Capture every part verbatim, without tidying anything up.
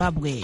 Zimbabwe.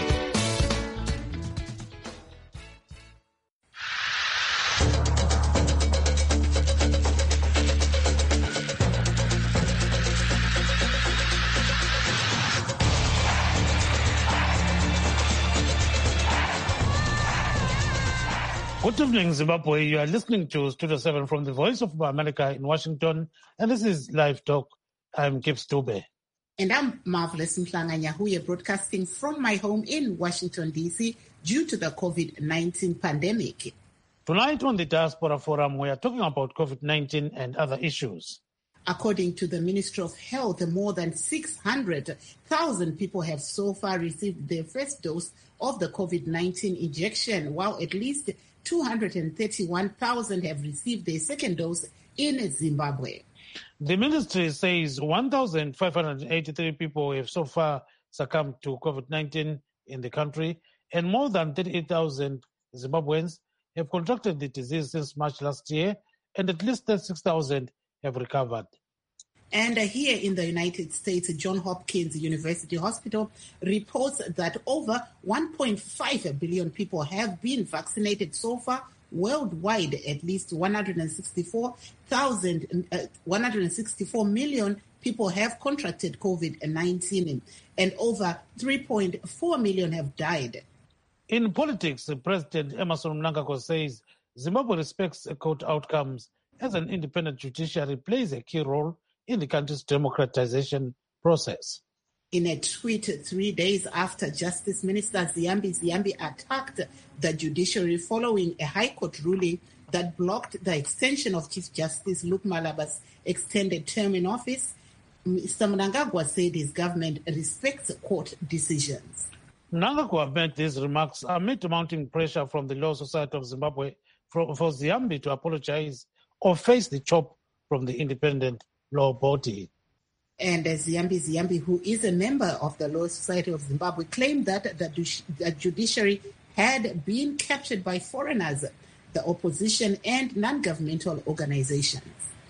Good evening, Zimbabwe. You are listening to Studio seven from the Voice of America in Washington, and this is Live Talk. I'm Gibbs Dube. And I'm Marvelous Mhlanga Nyahuye, broadcasting from my home in Washington, D C, due to the COVID nineteen pandemic. Tonight on the Diaspora Forum, we are talking about COVID nineteen and other issues. According to the Ministry of Health, more than six hundred thousand people have so far received their first dose of the COVID nineteen injection, while at least two hundred thirty-one thousand have received their second dose in Zimbabwe. The ministry says one thousand five hundred eighty-three people have so far succumbed to COVID nineteen in the country, and more than thirty-eight thousand Zimbabweans have contracted the disease since March last year, and at least thirty-six thousand have recovered. And uh, here in the United States, Johns Hopkins University Hospital reports that over one point five billion people have been vaccinated so far worldwide. At least one hundred sixty-four thousand, uh, one hundred sixty-four million people have contracted COVID nineteen, and over three point four million have died. In politics, President Emmerson Mnangagwa says Zimbabwe respects court outcomes as an independent judiciary plays a key role in the country's democratization process. In a tweet three days after Justice Minister Ziyambi Ziyambi attacked the judiciary following a High Court ruling that blocked the extension of Chief Justice Luke Malaba's extended term in office, Mister Mnangagwa said his government respects court decisions. Mnangagwa made these remarks amid mounting pressure from the Law Society of Zimbabwe for, for Ziyambi to apologize or face the chop from the independent law body. And uh, Ziyambi Ziyambi, who is a member of the Law Society of Zimbabwe, claimed that the, the judiciary had been captured by foreigners, the opposition, and non-governmental organizations.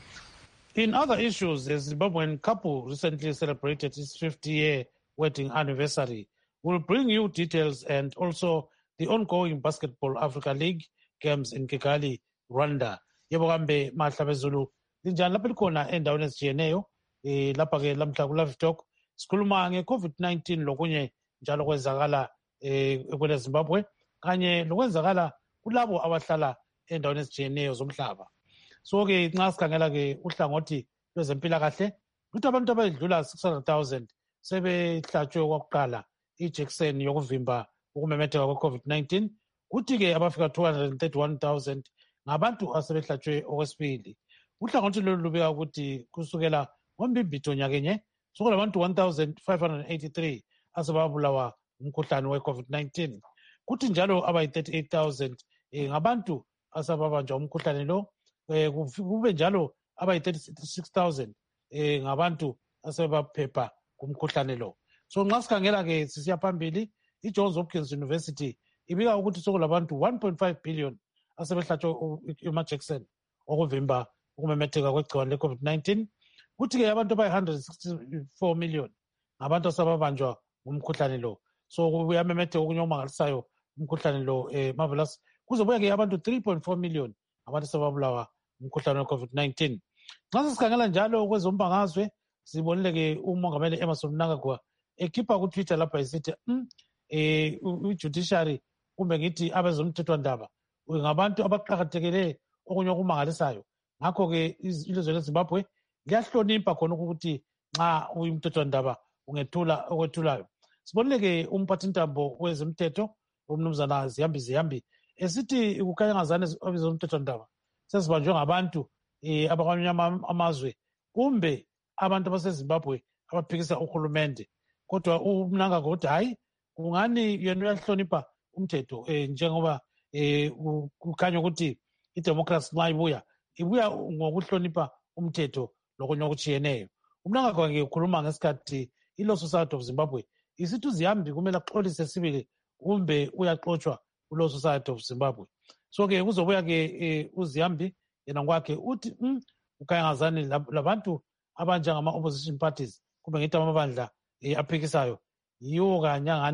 In other issues, the Zimbabwean couple recently celebrated its fifty-year wedding anniversary. We'll bring you details and also the ongoing Basketball Africa League games in Kigali, Rwanda. Yebo kambe mahla bezulu linjani lapha likhona endaweni ezijiyeneyo eh lapha ke lamhla ku Live Talk sikhuluma nge-COVID nineteen lokunye njalo kwenzakala eh kwele Zimbabwe kanye lokwenzakala kulabo abahlala endaweni ezijiyeneyo zomhlaba. So ke nxa sikhangela ke uhlangothi lwezempilakahle ukuthi abantu abayidlula six hundred thousand sebehlatshwe kwakuqala ijekiseni yokuvimba ukumemetheka kwe-COVID nineteen, kuthi ke abafika two hundred thirty-one thousand ngabantu asebehlatshwe okwesibili. Uhlangothi lolu lubeka ukuthi kusukela ngoMbimbithi nyakenye sokulabantu one thousand five hundred eighty-three asebabulawa umkhuhlane we-COVID nineteen. Kuthi njalo abayi thirty-eight thousand eh, ngabantu asababanjwa umkhuhlane lo, eh, kube njalo abayi thirty-six thousand eh, ngabantu asebaphepha kumkhuhlane lo. So nxa sikhangela ke sisiya phambili, iJohns Hopkins University ibika ukuthi sokulabantu one point five billion asebehlatshwe amajekiseni okuvimba ukumemetheka kwegciwane le-COVID nineteen. Kuthi ke abantu abayi one hundred sixty-four million ngabantu asababanjwa ngumkhuhlane lo. So kuyamemetheka okunye okumangalisayo umkhuhlane lo eh, Marvelous. Kuzobuya ke abantu three point four million abantu asebabulawa umkhuhlane we-COVID nineteen. Nxa sikhangela njalo kwezombangazwe sibonile ke umongameli Emmerson Mnangagwa ekhipha ku-Twitter lapha esithi mm, eh, ujudiciary kumbe ngithi abezomthethwandaba ngabantu abaqakathekile okunye okumangalisayo. Ngakho-ke ilizwe leZimbabwe liyahlonipha khona ukuthi nxa uyimthethwandaba ungethula okwethulayo. Sibonile-ke umphathintambo wezomthetho umnumzana Ziyambi Ziyambi esithi kukhanyangazane abezomthethwandaba sesibanjwe ngabantu eh, abakwamanye amazwe kumbe abantu baseZimbabwe abaphikisa uhulumende. Kodwa uMnangagwa uthi hayi kungani yena uyahlonipha umthetho eh, njengoba eh, kukhanya ukuthi idemocracy nxa ibuya ibuya ngokuhlonipha umthetho lokunye okutshiyeneyo. uMnangagwa ke ukhuluma ngesikhathi iLaw Society of Zimbabwe isithi uZiyambi kumele axolise sibili kumbe uyaxotshwa kuLaw Society of Zimbabwe. So ke kuzobuya ke eh, uZiyambi yena ngokwakhe uthi mm, ukhanyangazane labantu abanjengama opposition parties kumbe ngithi amabandla eh, aphikisayo yiwo kanye ngani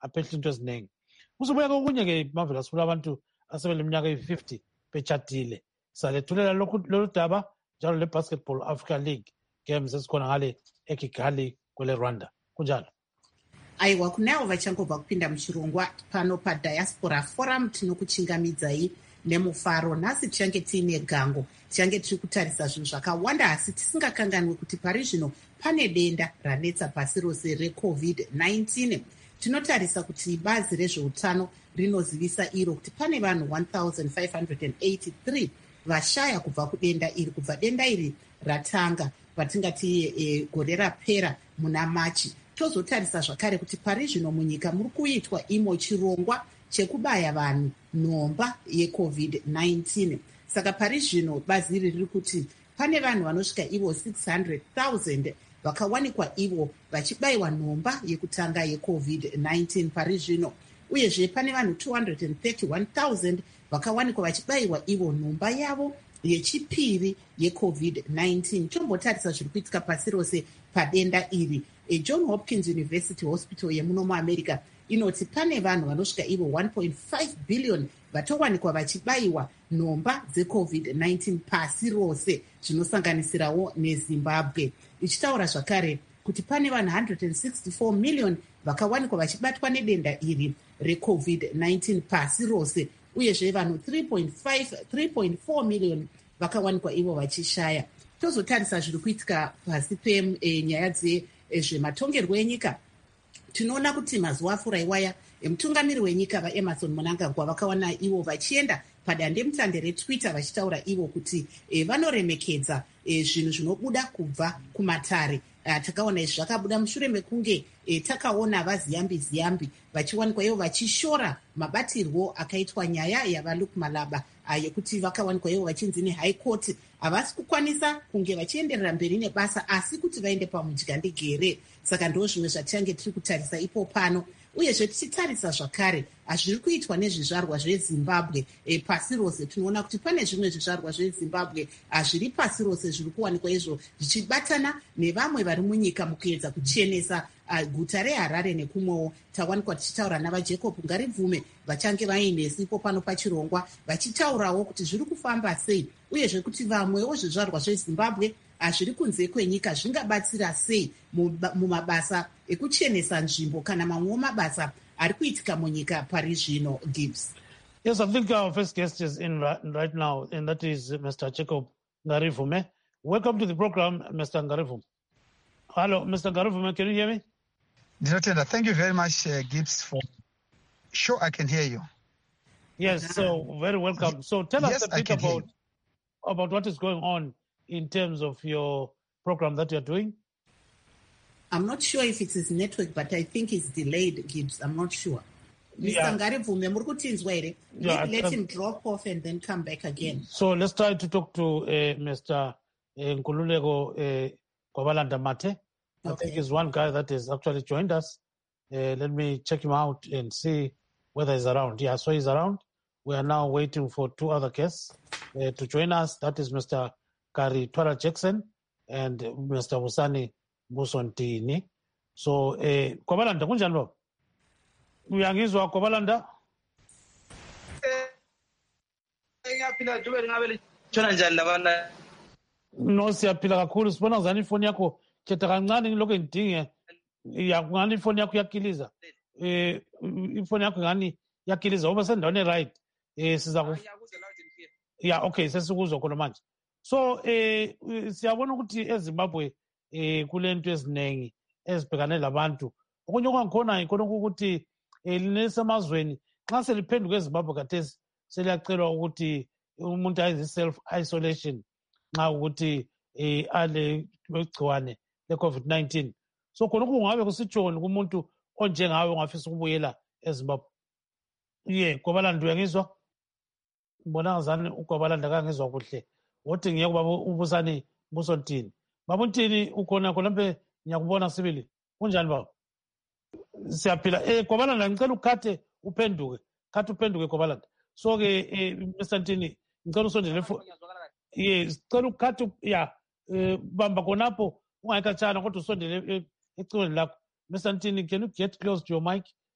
aphehla into eziningi. Kuzobuya kokunye-ke Marvelous kulabantu asebeleminyaka eyi-fifty betshatile. Salethulela lolu daba njalo le-Basketball Africa League games ezikhona ngale eKigali kwele Rwanda. Kunjalo. Aiwa, kunavo vachangobva kupinda muchirongwa pano paDiaspora Forum tinokuchingamidzai nemufaro. Nhasi tichange tiine gango, tichange tiri kutarisa zvinhu zvakawanda, asi tisingakanganwi kuti pari zvino pane denda ranetsa pasi rose recovid nineteen. Tinotarisa kuti bazi rezveutano rinozivisa iro kuti pane vanhu one thousand five hundred eighty-three vashaya kubva kudenda iri, kubva denda iri ratanga patingati e, gore rapera muna Machi. Tozotarisa zvakare kuti pari zvino munyika muri kuitwa imo chirongwa chekubaya vanhu nhomba yecovid nineteen. Saka pari zvino bazi iri riri kuti pane vanhu vanosvika ivo six hundred thousand vakawanikwa ivo vachibayiwa nhomba yekutanga yecovid nineteen pari zvino, uyezve pane vanhu two hundred thirty-one thousand vakawanikwa vachibayiwa ivo nhomba yavo yechipiri yecovid nineteen. Tombotarisa zviri kuitika pasi rose padenda iri. E John Hopkins University Hospital yemuno muAmerica inoti pane vanhu vanosvika ivo one point five billion vatowanikwa vachibayiwa nhomba dzecovid nineteen pasi rose, zvinosanganisirawo neZimbabwe. Ichitaura zvakare kuti pane vanhu one hundred sixty-four million vakawanikwa vachibatwa nedenda iri recovid nineteen pasi rose, uyezve vanhu three point four million vakawanikwa ivo vachishaya. Tozotarisa zviri kuitika pasi penyaya dze zvematongerwo enyika. Tinoona kuti mazuva afuraiwaya mutungamiri wenyika vaEmerson Mnangagwa vakawana ivo vachienda padandemutande reTwitter vachitaura ivo kuti e, vanoremekedza e, zvinhu zvinobuda kubva kumatare. Uh, takaona izvi zvakabuda mushure mekunge e, takaona vaziyambi ziyambi vachiwanikwa ivo vachishora mabatirwo akaitwa nyaya yavaLuke Malaba uh, yekuti vakawanikwa ivo vachinzi neHigh Court havasi kukwanisa kunge vachienderera mberi nebasa asi kuti vaende pamudyandigere. Saka ndo zvimwe zvatichange tiri kutarisa ipo pano, uyezve tichitarisa zvakare zviri kuitwa nezvizvarwa zveZimbabwe e, pasi rose. Tinoona kuti pane zvimwe zvizvarwa zveZimbabwe zviri pasi rose zviri kuwanikwa izvo zvichibatana nevamwe vari munyika mukuedza kuchenesa uh, guta reHarare nekumwewo. Tawanikwa tichitaura navaJacob Ngaribvume vachange vainesipo pano pachirongwa vachitaurawo kuti zviri kufamba sei, uyezve kuti vamwewo zvizvarwa zveZimbabwe zviri kunze kwenyika zvingabatsira sei mumabasa ekuchenesa nzvimbo kana mamwewo mabasa ari kuitika munyika pari zvino. Gibbs. Yes, I think our first guest is in right now, and that is Mister Jacob Ngaribvume. Welcome to the program, Mister Ngaribvume. Hello, Mister Ngaribvume, can you hear me? Thank you very much, uh, Gibbs. For sure, I can hear you. Yes, so very welcome. So tell yes, us a bit about about what is going on in terms of your program that you're doing. I'm not sure if it's his network, but I think it's delayed, Gibbs. I'm not sure. Mister Yeah. Ngaribvume, muri kutinzwa ere? Yeah, Maybe let uh, him drop off and then come back again. So let's try to talk to uh, Mister Uh, Nkululeko uh, Kwabalanda Mate. I Okay. think he's one guy that has actually joined us. Uh, let me check him out and see whether he's around. Yeah, so he's around. We are now waiting for two other guests uh, to join us. That is Mister Kari Twala Jackson and Mister Wusani Musontini. So, uh, Kwabalanda, kunjani baba? Uyangizwa Kwabalanda? No, siyaphila kakhulu. Sibona ngani ifoni yakho khetha kancane ngilokho ngidinge. Ya ngani ifoni yakho yakiliza. Eh ifoni yakho ngani yakiliza uma sendaweni right. Eh siza ku Yeah, okay, sesikuzwa khona manje. So eh siyabona ukuthi eZimbabwe eh kulento ezinengi ezibhekane labantu. Okunye okwangikhona ikhona ukuthi eh linesemazweni xa seliphenduka eZimbabwe kathesi seliyacelwa ukuthi umuntu ayenze self isolation nxa ukuthi eh ale begciwane leCovid nineteen. So khona kungabe kusitshoni kumuntu onjengawe ongafisa ukubuyela eZimbabwe. Ye Kwabalanda uyangizwa? Ngibona ngazani uKwabalanda kangizwa kuhle. Wothi ngiye kubaba ubusani Musontini. Baba Ntini ukhona khona mpe ngiyakubona sibili. Kunjani baba? Siyaphila. Eh Kwabalanda ngicela ukhathe uphenduke. Khathe uphenduke Kwabalanda. So ke eh Mister Ntini ngicela usondele fo. Ye sicela ukhathe ya eh bamba khonapho ungayikhatshana kodwa usondele ecweni lakho. Mister Ntini, can you get close to your mic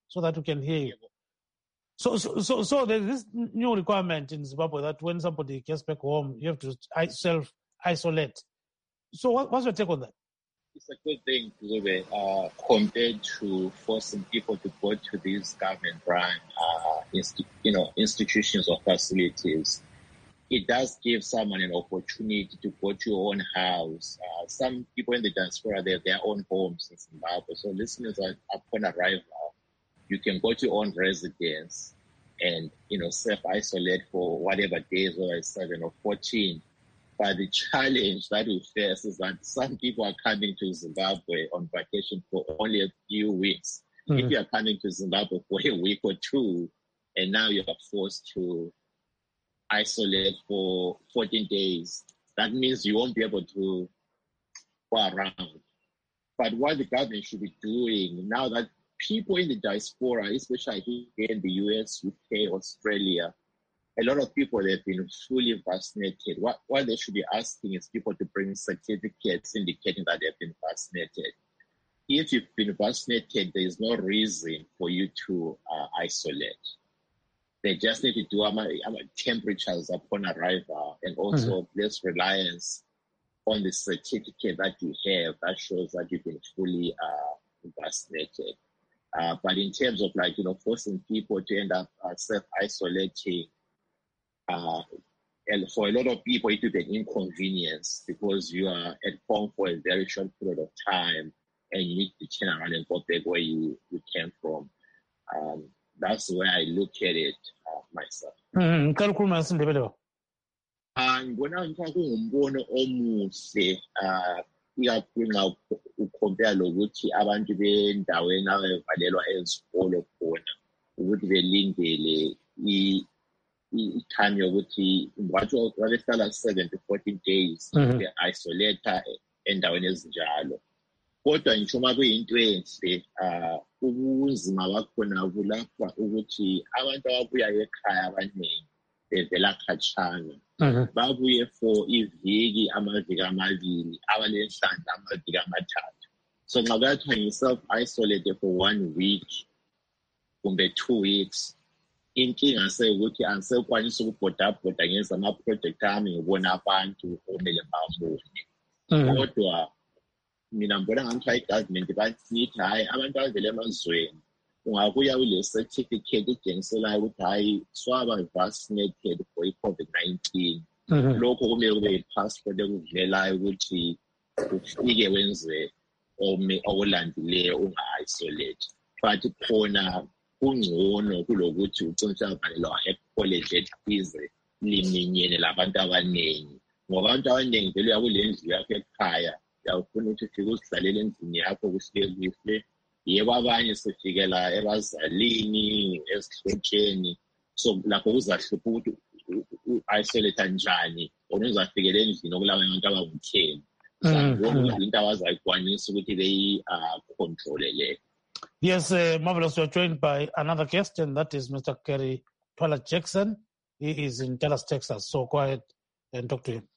so that we can hear you. So, so, so, so there's this new requirement in Zimbabwe that when somebody gets back home, you have to self-isolate. So what, what's your take on that? It's a good thing, uh, compared to forcing people to go to these government-run, uh, insti- you know, institutions or facilities. It does give someone an opportunity to go to your own house. Uh, some people in the diaspora, they have their own homes in Zimbabwe. So listeners, upon arrival, you can go to your own residence and, you know, self-isolate for whatever days, whether it's seven or fourteen. But the challenge that we face is that some people are coming to Zimbabwe on vacation for only a few weeks. Mm-hmm. If you are coming to Zimbabwe for a week or two, and now you are forced to isolate for fourteen days, that means you won't be able to go around. But what the government should be doing now that people in the diaspora, especially here in the U S, U K, Australia, a lot of people have been fully vaccinated. What, what they should be asking is people to bring certificates indicating that they've been vaccinated. If you've been vaccinated, there is no reason for you to uh, isolate. They just need to do our, our temperatures upon arrival and also mm-hmm. place reliance on the certificate that you have that shows that you've been fully uh, vaccinated. Uh, but in terms of like, you know, forcing people to end up uh, self-isolating, uh, and for a lot of people, it will be an inconvenience because you are at home for a very short period of time and you need to turn around and go back where you, you came from. Um, that's the way I look at it uh, myself. Mm-hmm. Ngibona ngithi kungumbono omuhle uh ikakhulu nxa ukhompare lokuthi abantu bendaweni abavalelwa ezikolo khona ukuthi belindele i-time yokuthi wathi wabehlala seven to fourteen days be-isolate endaweni ezinjalo. Kodwa ngisho uma kuyinto enhle uh ubunzima bakhona kulapha ukuthi abantu ababuya ekhaya abaningi bevela khatshana babuye for iviki amaviki amabili abalenhlanhla amaviki amathathu. So nxa kuyathiwa ngi-self-isolate for one week kumbe two weeks, inkinga seyukuthi angisekwanisa ukubhodabhoda ngenza ama-project ami ngibona abantu okumele babone. Kodwa mina ngibona ngani i-government bathi hayi abantu abavela emazweni ungabuya ule certificate ejengiselayo ukuthi hayi swaba vaccinated for i-COVID nineteen. Lokho kumele kube i-passport ekuvumelayo ukuthi ufike wenze okulandileyo unga-isolate. But khona kungcono kulokuthi ucinisa valelwa e-college ethize liminyene labantu abaningi. Ngoba abantu abaningi vele uyakule ndlu yakho ekhaya uyafuna ukuthi ufike uzidlalele endlini yakho kuhleli kuhle. Yebo abanye sifikela ebazalini esihlotsheni, so lapho kuzahlupha ukuthi u-isolate kanjani or uzafikela endlini okulabanye abantu abangu-ten. Sakubona into abazayikwanisa ukuthi beyi-controle leyo. Yes, uh, marvelous. You're joined by another guest, and that is Mister Kerry Twala Jackson. He is in Dallas, Texas. So go ahead and talk to him.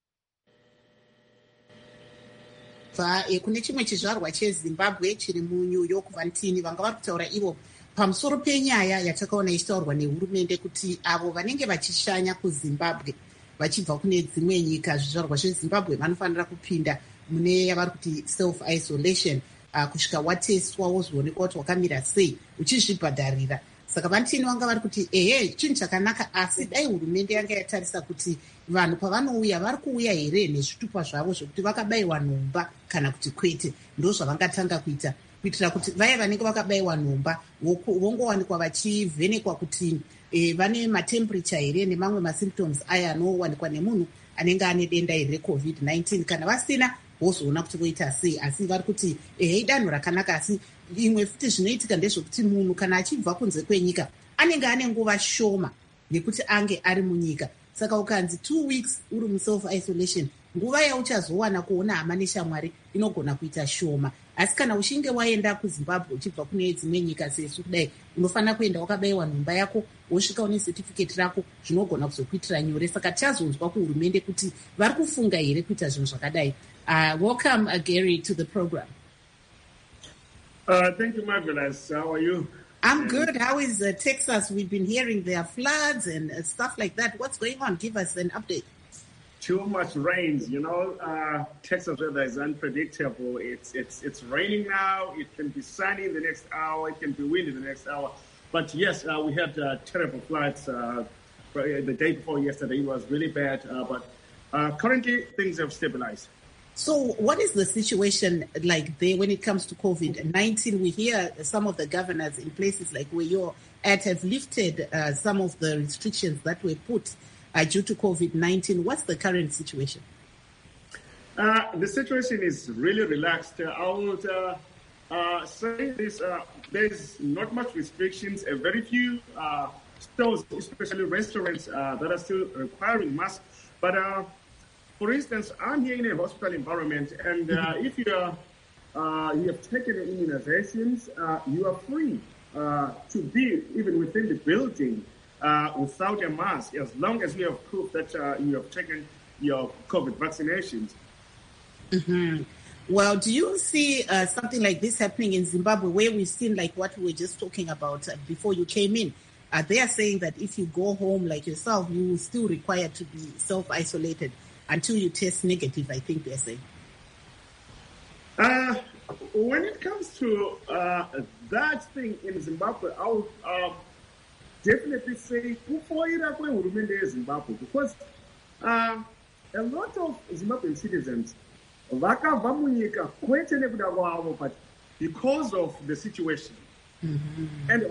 Kune chimwe chizvarwa chezimbabwe chiri muNew York vantini vanga vari kutaura ivo pamusoro penyaya yatakaona ichitaurwa nehurumende kuti avo vanenge vachishanya kuzimbabwe vachibva kune dzimwe nyika zvizvarwa zvezimbabwe vanofanira kupinda mune yavari kuti self-isolation uh, kusvika wateswa wozoonekwa kuti wakamira sei uchizvibhadharira. Saka vantini vanga vari kuti ehe chinhu chakanaka, asi dai hurumende yanga yatarisa kuti vanhu pavanouya vari kuuya here nezvitupa zvavo zvokuti vakabayiwa nhomba kana kuti kwete. Ndo zvavangatanga kuita kuitira kuti vaya vanenge vakabayiwa nhomba vongowanikwa vachivhenekwa kuti e, vane matemperature here nemamwe masymptoms aya anowanikwa nemunhu anenge ane denda iri recovid nineteen. Kana vasina vozoona kuti voita sei, asi vari kuti ehe idanho rakanaka. Asi imwe futi zvinoitika ndezvokuti munhu kana achibva kunze kwenyika anenge ane nguva shoma nekuti ange ari munyika. Saka ukanzi two weeks uri muself-isolation, nguva yauchazowana kuona hama neshamwari inogona kuita shoma. Asi kana uchinge waenda kuZimbabwe uchibva kune dzimwe nyika sesu kudai, unofanira kuenda wakabayiwa nhomba yako wosvika une certificate rako, zvinogona kuzokuitira nyore. Saka tichazonzwa kuhurumende kuti vari kufunga here kuita zvinhu zvakadai. Uh, welcome, uh, Gary, to the program. Uh, thank you, Marvelous. How are you? I'm good. How is uh, Texas? We've been hearing there are floods and uh, stuff like that. What's going on? Give us an update. Too much rains, you know. Uh, Texas weather is unpredictable. It's it's it's raining now. It can be sunny in the next hour. It can be windy the next hour. But yes, uh, we had uh, terrible floods uh, the day before yesterday. It was really bad. Uh, but uh, currently, things have stabilized. So what is the situation like there when it comes to COVID nineteen? We hear some of the governors in places like where you're at have lifted uh, some of the restrictions that were put uh, due to COVID nineteen. What's the current situation? Uh, the situation is really relaxed. Uh, I would uh, uh, say this, uh, there's not much restrictions, a very few uh, stores, especially restaurants, uh, that are still requiring masks. But uh, for instance, I'm here in a hospital environment, and uh, if you are, uh, you have taken the immunizations, uh, you are free uh, to be even within the building uh, without a mask, as long as you have proof that uh, you have taken your COVID vaccinations. Mm-hmm. Well, do you see uh, something like this happening in Zimbabwe, where we've seen like what we were just talking about uh, before you came in? Uh, they are saying that if you go home like yourself, you will still require to be self-isolated until you test negative, I think they're saying. Uh, when it comes to uh, that thing in Zimbabwe, I would uh, definitely say Zimbabwe, because uh, a lot of Zimbabwean citizens, but because of the situation, mm-hmm. and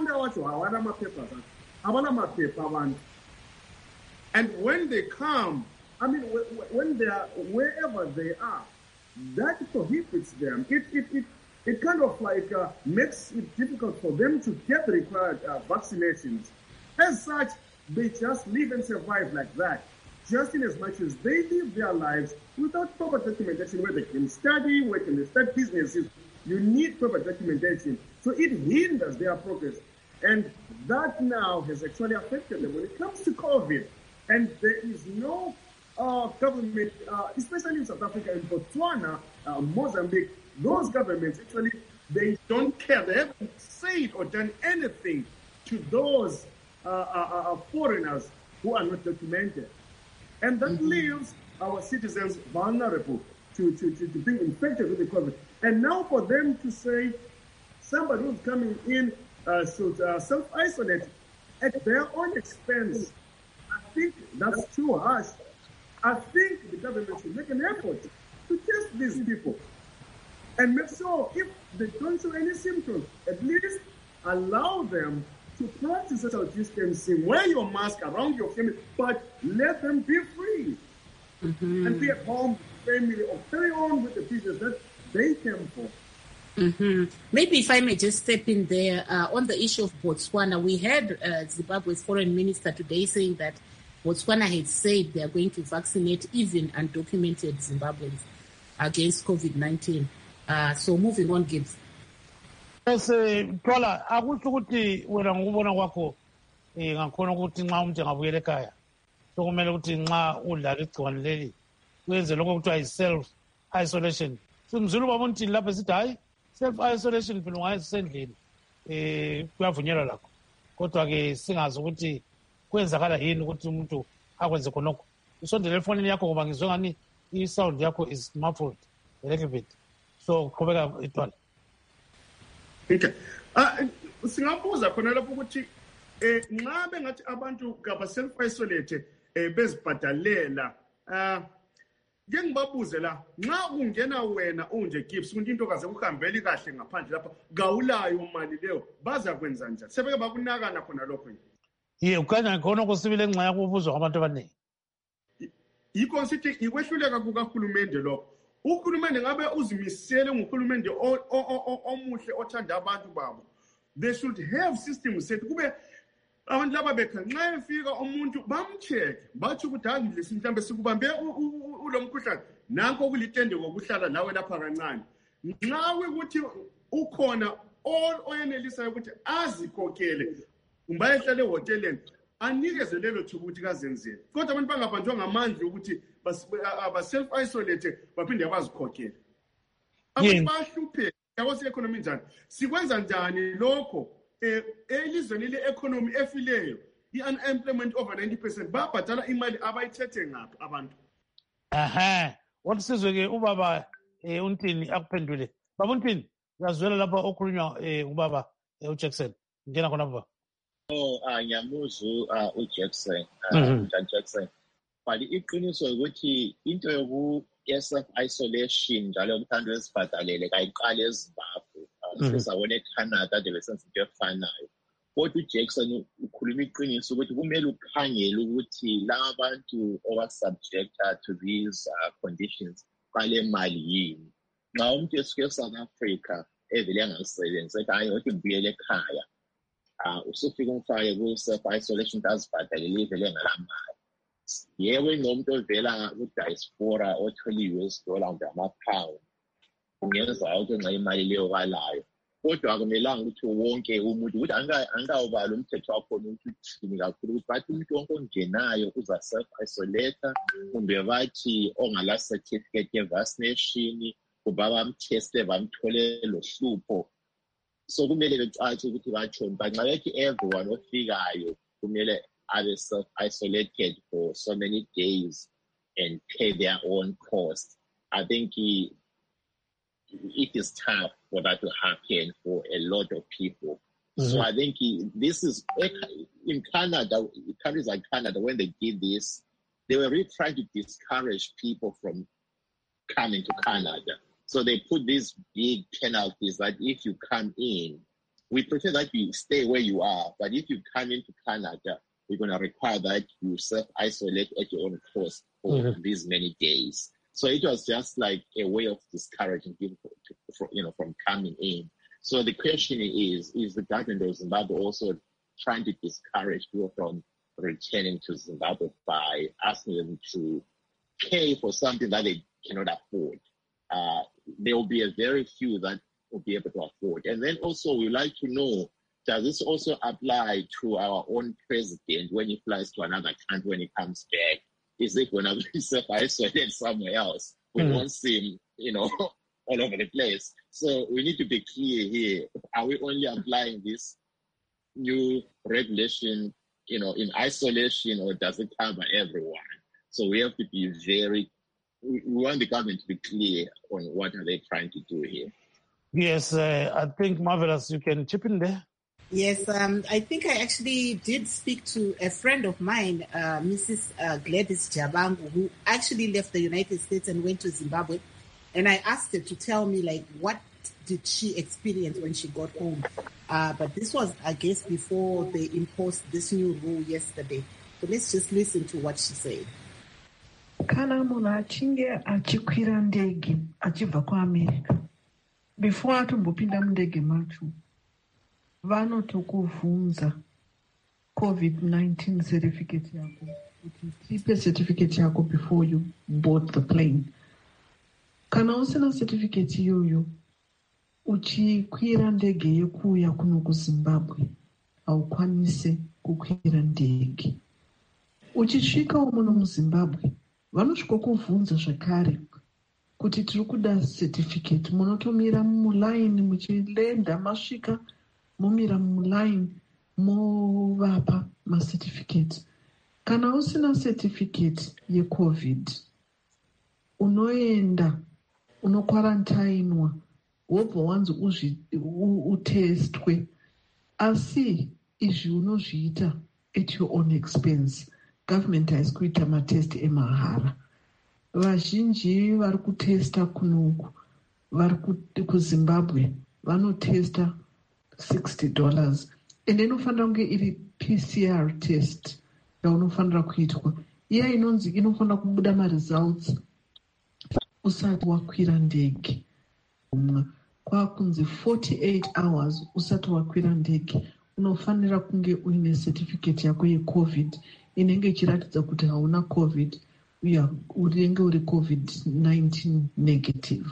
and when they come, I mean, when they are wherever they are, that prohibits them. It it it, it kind of like uh, makes it difficult for them to get the required uh, vaccinations. As such, they just live and survive like that, just in as much as they live their lives without proper documentation, where they can study, where they can start businesses. You need proper documentation, so it hinders their progress, and that now has actually affected them when it comes to COVID. And there is no uh, government, uh, especially in South Africa, in Botswana, uh, Mozambique, those governments actually, they don't care. They haven't said or done anything to those uh, uh, uh, foreigners who are not documented. And that mm-hmm. leaves our citizens vulnerable to, to, to, to being infected with the COVID. And now for them to say somebody who's coming in uh, should uh, self-isolate at their own expense, I think that's too harsh. I think the government should make an effort to test these people and make sure if they don't show any symptoms, at least allow them to practice social distancing, wear your mask around your family, but let them be free mm-hmm. and be at home, family, or carry on with the business that they came for. Mm-hmm. Maybe if I may just step in there uh, on the issue of Botswana, we had uh, Zimbabwe's foreign minister today saying that Botswana had said they are going to vaccinate even undocumented Zimbabweans against COVID nineteen. Uh, so moving on, Gibbs. Yes, Twala, akusho ukuthi wena ngokubona kwakho eh ngakhona ukuthi nxa umuntu engabuyela ekhaya sokumele ukuthi nxa udlala igciwane leli wenze lokho kuthiwa yi-self isolation. Simzulu bamuntu lapha sithi hayi self isolation phela ungayisendlini eh kuyavunyelwa lakho. Kodwa ke singazi ukuthi kwenzakala yini ukuthi umuntu akwenze khonokho. Usondele efonini yakho ngoba ngizwe ngani i-sound yakho is muffled a little bit. So qhubeka Twala. Okay. Ah singabuza khona lapho ukuthi eh nxa bengathi abantu kaba self isolate eh bezibhadalela ah ke ngibabuze la nxa ungena wena unje Gibbs ukuthi into kaze kuhambeli kahle ngaphandle lapha gawulayo imali leyo baza kwenza njani sebeke bakunakana khona lokho yini ye ukanya khona kusibile nxa yakubuzwa abantu abaningi yikho sithi ikwehluleka kukaHulumende lokho uHulumende ngabe uzimisele ngoHulumende omuhle othanda abantu babo. They should have systems set kube abantu laba bekha nxa efika umuntu bamcheck bathi ukuthi angilisi mhlambe sikubambe ulomkhuhlane nanko kulitende ngokuhlala nawe lapha kancane nxa ukuthi ukhona all oyenelisa ukuthi azikhokhele kumba ehlale ehoteleni anikeze lelo thuba ukuthi kazenzele kodwa abantu bangabanjwa ngamandla ukuthi aba self isolate baphinde abazikhokhele abantu bahlupheka yabo economy njani sikwenza njani lokho eh elizweni le economy efileyo i-unemployment over ninety percent babhadala imali abayithethe ngaphi abantu. Aha, what sizwe ke ubaba eh uNtini akuphendule. Baba uNtini, uyazwela lapha okhulunywa eh ubaba uJackson. Ngena khona baba. Oh, ngiyamuzwa uJackson, uJackson Jackson. But iqiniso ukuthi into yoku self isolation njalo umthando wesibhadalele kayiqale eZimbabwe. Sesawona eCanada de besenze into efanayo. Kodwa uJackson ukhuluma iqiniso ukuthi kumele ukhangele ukuthi laba bantu oba subjected to these uh, conditions qale mali yini. Nxa umuntu esuke eSouth Africa evele angasebenzi ethi hayi ukuthi ngibuyele ekhaya. Ah usufika umfake ku self isolation azibhadalele ivele ngalamali. Yewe nomuntu ovela ku diaspora othola i-U S dollar ngama-pound ungenza ukuthi nxa imali leyo balayo. Kodwa akumelanga ukuthi wonke umuntu ukuthi angawubala umthetho wakhona ukuthi uthini kakhulu ukuthi bathi umuntu wonke ongenayo uza self-isolate kumbe bathi ongala certificate ye-vaccination kuba bamteste bamthole lo hlupho. So kumele becathi ukuthi batshoni but nxa bethi everyone ofikayo kumele abe self-isolated for so many days and pay their own cost. I think he, it is tough for that to happen for a lot of people. Mm-hmm. So I think he, this is in Canada, countries like Canada, when they did this, they were really trying to discourage people from coming to Canada. So they put these big penalties that if you come in, we prefer that you stay where you are, but if you come into Canada, we're going to require that you self-isolate at your own cost for mm-hmm. these many days. So it was just like a way of discouraging people, to, for, you know, from coming in. So the question is, is the government of Zimbabwe also trying to discourage people from returning to Zimbabwe by asking them to pay for something that they cannot afford? Uh, there will be a very few that will be able to afford. And then also we'd like to know, does this also apply to our own president when he flies to another country when he comes back? Is it going to be self-isolated somewhere else? We mm. won't see him, you know, all over the place. So we need to be clear here. Are we only applying this new regulation, you know, in isolation, or does it cover everyone? So we have to be very, we want the government to be clear on what are they trying to do here. Yes, uh, I think, Marvelous, you can chip in there. Yes, um, I think I actually did speak to a friend of mine, uh, Missus Uh, Gladys Jabangu, who actually left the United States and went to Zimbabwe. And I asked her to tell me, like, what did she experience when she got home? Uh, but this was, I guess, before they imposed this new rule yesterday. So let's just listen to what she said. Kana munhu achinge achikwira ndege achibva kuAmerica, before atombopinda mundege macho, vanotokuvhunza COVID nineteen certificate yako, kuti tipe certificate yako before you board the plane. Kana usina certificate iyoyo, uchikwira ndege yekuuya kuno kuZimbabwe, haukwanise kukwira ndege. Uchisvika muno muZimbabwe, vanosvika kuvhunza zvakare kuti tiri kuda certificate. Munotomira mulaini muchilenda, masvika mumira mulaini movapa macertificate. Kana usina certificate yeCovid, unoenda unokwarantainwa wobva wanzi utestwe, asi izvi unozviita at your own expense. Government haisi kuita matest emahara. Vazhinji vari kutesta kunoku, vari kuZimbabwe vanotesta sixty dollars. Ende inofanira kunge iri P C R test yaunofanira kuitwa. Iya inonzi inofanira kubuda maresults usati wakwira ndege. Kwakunzi forty-eight hours usati wakwira ndege unofanira kunge uine certificate yako yeCovid inenge ichiratidza kuti hauna COVID, uya unenge uri COVID nineteen negative.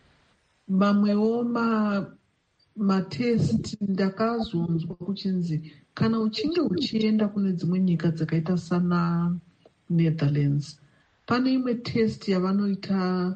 Mamwewo ma matest ndakazonzwa kuchinzi kana uchinge uchienda kune dzimwe nyika dzakaita sana Netherlands, pane imwe test yavanoita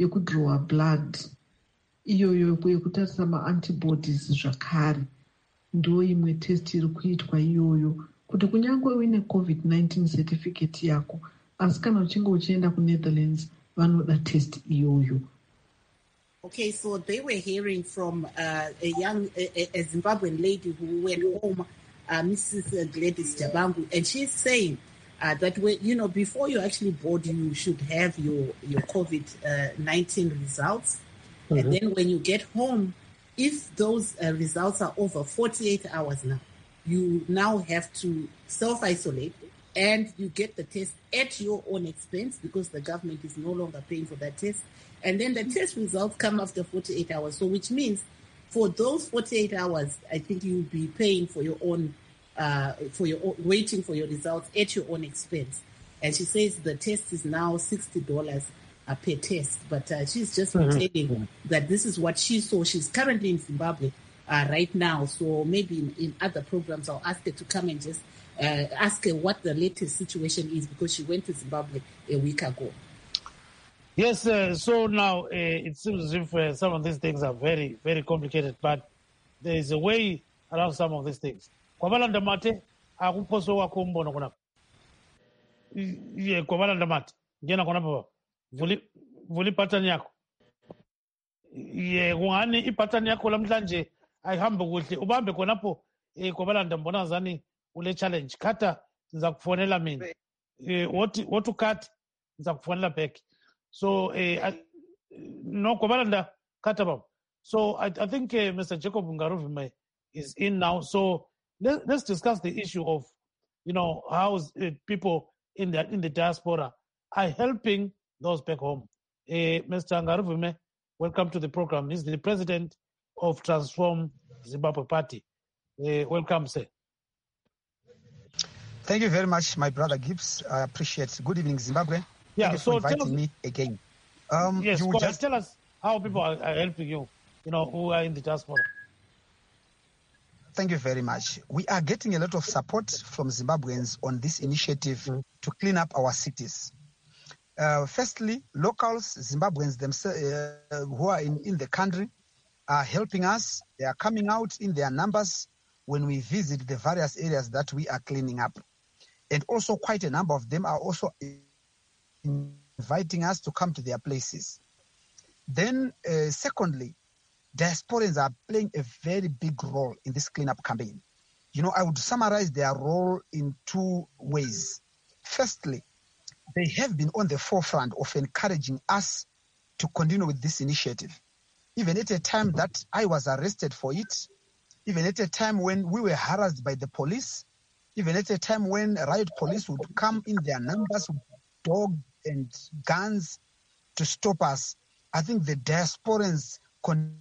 yekudrowa blood, iyoyo yekutarisa maantibodies zvakare. ndo imwe test iri kuitwa iyoyo kuti kunyange uine covid nineteen certificate yako asi kana uchinge uchienda kuNetherlands vanoda test iyoyo. Okay, so they were hearing from uh, a young, a, a Zimbabwean lady who went home, uh, Missus Gladys Jabangu, and she's saying uh, that, when, you know, before you actually board, you should have your, your COVID nineteen results. Mm-hmm. And then when you get home, if those uh, results are over forty-eight hours now, you now have to self-isolate and you get the test at your own expense because the government is no longer paying for that test. And then the test results come after forty-eight hours. So which means for those forty-eight hours, I think you'll be paying for your own, uh, for your own, waiting for your results at your own expense. And she says the test is now sixty dollars uh, per test. But uh, she's just mm-hmm. retailing that this is what she saw. She's currently in Zimbabwe uh, right now. So maybe in, in other programs, I'll ask her to come and just uh, ask her what the latest situation is because she went to Zimbabwe a week ago. Yes, uh, so now uh, it seems as if uh, some of these things are very, very complicated, but there is a way around some of these things. Kwabalanda mate, akuposo wako mbono kuna. Ye, kwabalanda mate, jena kuna baba. Vuli, vuli patani yako. Ye, wani i patani yako la mtlanje, ay hambo kuhle. Ubambe kuna po, e, kwabalanda mbona zani ule challenge. Kata, nza kufonela mini. E, woti, wotu kati, nza kufonela peki. So, uh, no, Kobalanda Katabam. So, I, I think uh, Mister Jacob Ngaruvume is in now. So, let, let's discuss the issue of, you know, how uh, people in the in the diaspora are helping those back home. Uh, Mister Ngaruvume, welcome to the program. He's the president of Transform Zimbabwe Party. Uh, welcome, sir. Thank you very much, my brother Gibbs. I appreciate it. Good evening, Zimbabwe. Yeah, Thank you so for inviting tell us, me again. Um, yes, you go just tell us how people are, are helping you, you know, who are in the diaspora. Thank you very much. We are getting a lot of support from Zimbabweans on this initiative mm-hmm. to clean up our cities. Uh, firstly, locals, Zimbabweans themselves uh, who are in, in the country are helping us. They are coming out in their numbers when we visit the various areas that we are cleaning up. And also quite a number of them are also inviting us to come to their places. Then, uh, secondly, diasporans are playing a very big role in this cleanup campaign. You know, I would summarize their role in two ways. Firstly, they have been on the forefront of encouraging us to continue with this initiative. Even at a time that I was arrested for it, even at a time when we were harassed by the police, even at a time when riot police would come in their numbers with dogs and guns to stop us, I think the diasporans continue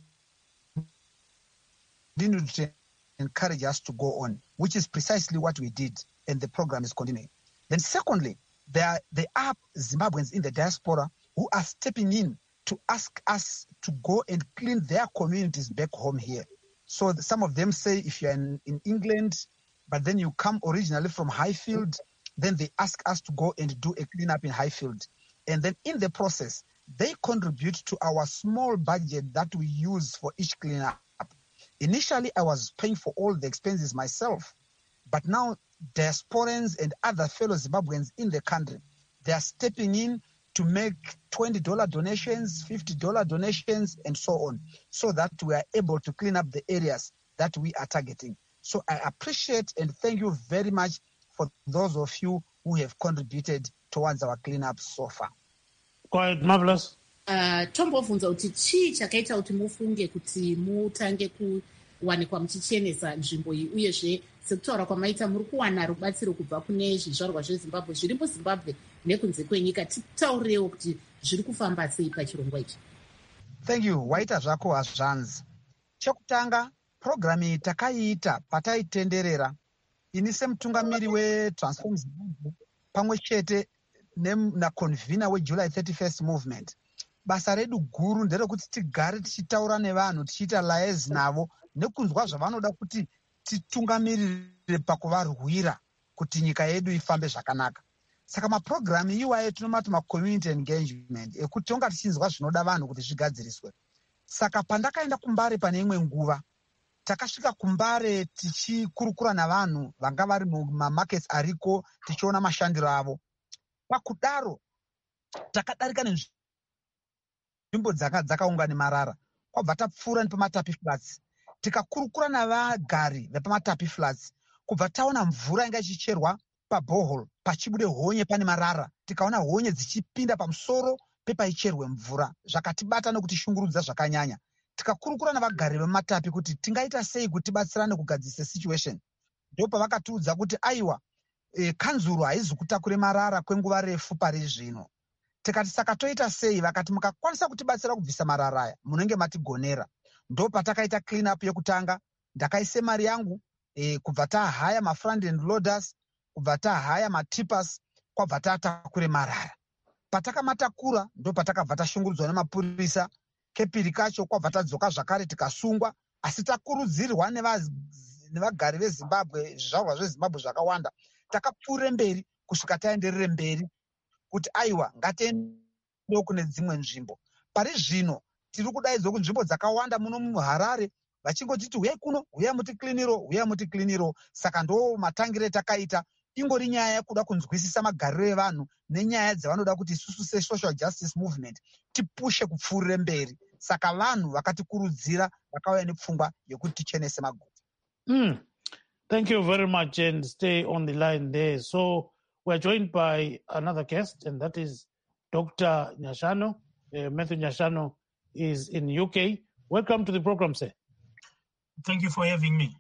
to encourage us to go on, which is precisely what we did, and the program is continuing. Then secondly, there are, there are Zimbabweans in the diaspora who are stepping in to ask us to go and clean their communities back home here. So some of them say if you're in, in England, but then you come originally from Highfield, then they ask us to go and do a cleanup in Highfield. And then in the process, they contribute to our small budget that we use for each cleanup. Initially, I was paying for all the expenses myself, but now diasporans and other fellow Zimbabweans in the country, they are stepping in to make twenty dollars donations, fifty dollars donations, and so on, so that we are able to clean up the areas that we are targeting. So I appreciate and thank you very much for those of you who have contributed towards our cleanup so far. Quite marvelous. Uh, tombobvunza kuti chii chakaita kuti mufunge kuti mutange kuwanikwa muchichenesa nzvimbo iyi uyezve sekutaura kwamaita muri kuwana rubatsiro kubva kune zvizvarwa zvezimbabwe zviri muzimbabwe nekunze kwenyika. Titaurewo kuti zviri kufamba sei pachirongwa ichi. Thank you. Waita zvako hazvanzi. Chekutanga, programu iyi takaiita pataitenderera ini semutungamiri weTransform Zimbabwe pamwe chete naconvener weJuly thirty-first movement. Basa redu guru nderekuti tigare tichitaura nevanhu tichiita liaise navo nekunzwa zvavanoda kuti titungamirire pakuvarwira kuti nyika yedu ifambe zvakanaka. Saka mapurogiramu iwayo tinomati macommunity engagement ekuti tonga tichinzwa zvinoda vanhu kuti zvigadziriswe. Saka pandakaenda kuMbare pane imwe nguva, takasvika kuMbare tichikurukura navanhu vanga vari mumamarkets ariko tichiona mashandiro avo. Pakudaro takadarika nenzvimbo dzakaungana marara, kwabva tapfuura nepamatapi flats tikakurukura navagari vepamatapi flats, kubva taona mvura inga ichicherwa pabohol pachibude honye pane marara, tikaona honye dzichipinda pamusoro pepaicherwe mvura. Zvakatibata nokutishungurudza zvakanyanya. Tikakurukura navagari vematapi kuti tingaita sei kuti tibatsirane kugadzirisa situation. Ndipo pavakatiudza kuti aiwa, e, kanzuru haizi kutakure marara kwenguva refu pari zvino. Tikati saka toita sei? Vakati mukakwanisa kutibatsira kubvisa marara aya munenge matigonera. Ndo patakaita clean up yekutanga. Ndakaise mari yangu e, kubva tahaya mafront end loaders, kubva tahaya matippers, kwabva tatakure marara. Patakamatakura ndo patakabva tashungurudzwa nemapurisa. Kepiri kacho kwabva tadzoka zvakare tikasungwa, asi takurudzirwa nevagari veZimbabwe, zvizvarwa zveZimbabwe zvakawanda, takapfuure mberi kusvika taenderere mberi kuti aiwa ngatiende kune dzimwe nzvimbo. Pari zvino tiri kudaidzwa kunzvimbo dzakawanda muno muHarare vachingotiti uyai kuno, uyai mutikliniro, uyai mutikliniro. Saka ndo matangire takaita. Ingori nyaya yekuda kunzwisisa magariro evanhu nenyaya dzavanoda kuti isusu se-social justice movement tipushe kupfuurire mberi. Saka vanhu vakatikurudzira vakauya nepfungwa yekuti tichenese maguta. Mm. Thank you very much, and stay on the line there. So we're joined by another guest, and that is Doctor Nyashano. Uh, Matthew Nyashano is in U K. Welcome to the program, sir. Thank you for having me.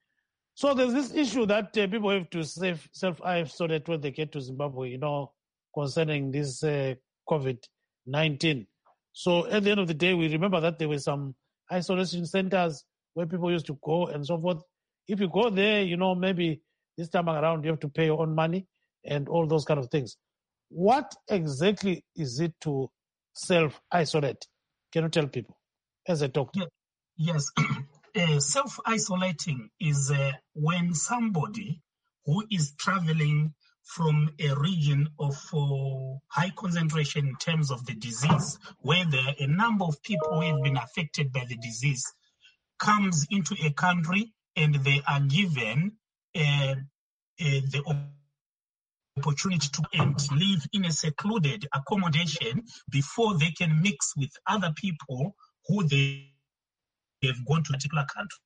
So there's this issue that uh, people have to self, self-isolate when they get to Zimbabwe, you know, concerning this uh, COVID nineteen. So at the end of the day, we remember that there were some isolation centers where people used to go and so forth. If you go there, you know, maybe this time around you have to pay your own money and all those kind of things. What exactly is it to self-isolate? Can you tell people as a doctor? Yes. Uh, self-isolating is uh, when somebody who is traveling from a region of uh, high concentration in terms of the disease, where there are a number of people who have been affected by the disease, comes into a country and they are given uh, uh, the opportunity to and live in a secluded accommodation before they can mix with other people who they have gone to a particular country.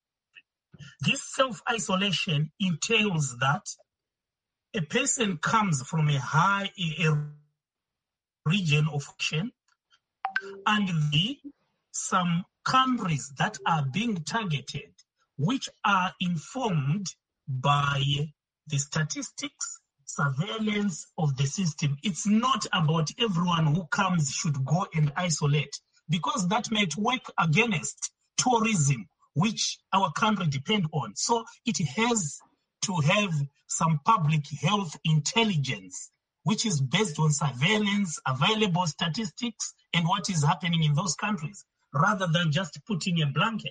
This self-isolation entails that a person comes from a high a region of action, and the some countries that are being targeted, which are informed by the statistics, surveillance of the system. It's not about everyone who comes should go and isolate, because that might work against tourism, which our country depend on. So it has to have some public health intelligence, which is based on surveillance, available statistics, and what is happening in those countries, rather than just putting a blanket.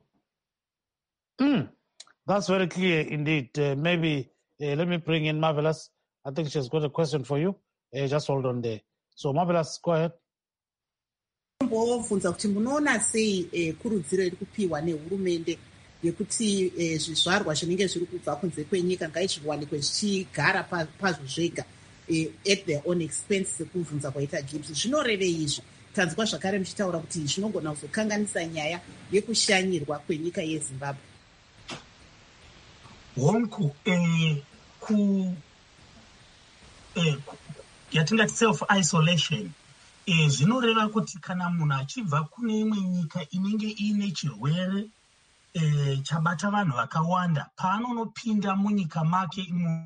Mm, that's very clear indeed. Uh, maybe uh, let me bring in Marvelous. I think she's got a question for you. Uh, just hold on there. So Marvelous, go ahead. Mbovunza kuti munoona sei eh, kurudziro iri kupiwa nehurumende yekuti eh, zvizvarwa zvinenge zviri kubva kunze kwenyika ngaizviwanikwe zvichigara pazvo zvega eh, at their own expense sekubvunza kwaita Gibbs. Zvinorevei izvi? Tanzwa zvakare muchitaura kuti zvinogona kuzokanganisa nyaya yekushanyirwa kwenyika yeZimbabwe. Honku eh, ku eh, yatingati self-isolation E, zvinoreva kuti kana munhu achibva kune imwe nyika inenge ine chirwere e, chabata vanhu vakawanda, paanonopinda munyika make imo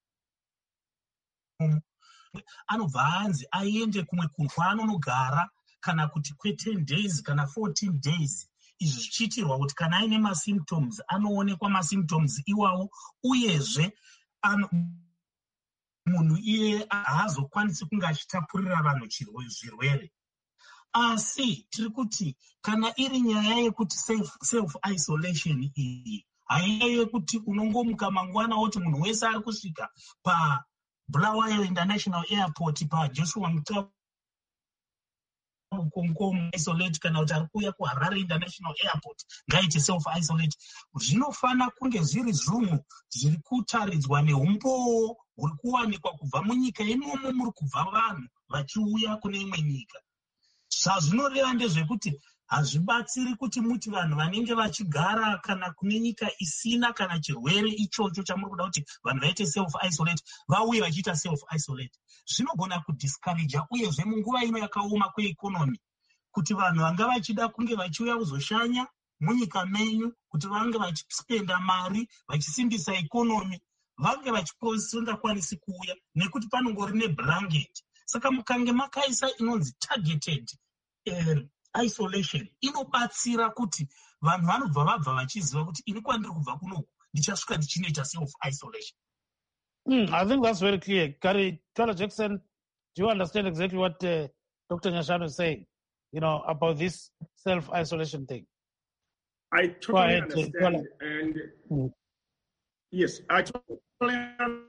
anobva anzi aende kumwe kunhu kwaanonogara kana kuti kwe ten days kana fourteen days. Izvi zvichiitirwa kuti kana aine masymptoms anoonekwa masymptoms iwawo, uyezve ano munhu iye haazokwanisi kunge achitapurira vanhu zvirwere. Asi tiri kuti kana iri nyaya yekuti self-isolation iyi haiya yekuti unongomuka mangwana woti munhu wese ari kusvika paBulawayo International Airport paJoshua Mutapa isolate kana kuti ari kuuya kuHarare International Airport ngaite self isolate. Zvinofana kunge zviri zvinhu zviri kutaridzwa neumbowo huri kuwanikwa kubva munyika imomo muri kubva vanhu vachiuya kune imwe nyika. Zvazvinoreva ndezvekuti hazvibatsiri kuti muti vanhu vanenge vachigara kana kune nyika isina kana chirwere ichocho chamuri kuda kuti vanhu vaite self isolate vauye vachiita self isolate. Zvinogona kudiscourage uyezve munguva ino yakaoma kweekonomi kuti vanhu vanga vachida kunge vachiuya kuzoshanya munyika menyu kuti vange vachispenda mari vachisimbisa ikonomi vange vachingakwanisi kuuya nekuti panongori neblanket. Saka mukange makaisa inonzi targeted uh, isolation inobatsira kuti vanhu vanobva vabva vachiziva kuti ini kwandiri kubva kunoku ndichasvika ndichinoita self isolation. Mm, I think that's very clear. Gary Twala Jackson, do you understand exactly what uh, Doctor Nyashanu is saying, you know, about this self isolation thing? I totally ahead, understand, Twala. and Mm. yes, I totally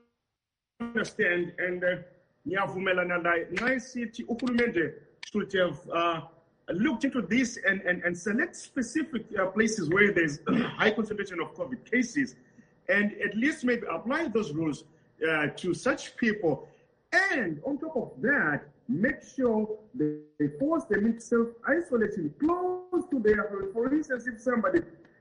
understand, and Nyavumelana uh, nice city Uhulumende should have uh, looked into this and, and, and select specific uh, places where there's high concentration of COVID cases, and at least maybe apply those rules uh, to such people. And on top of that, make sure they force them into self-isolation close to their home. For instance, if somebody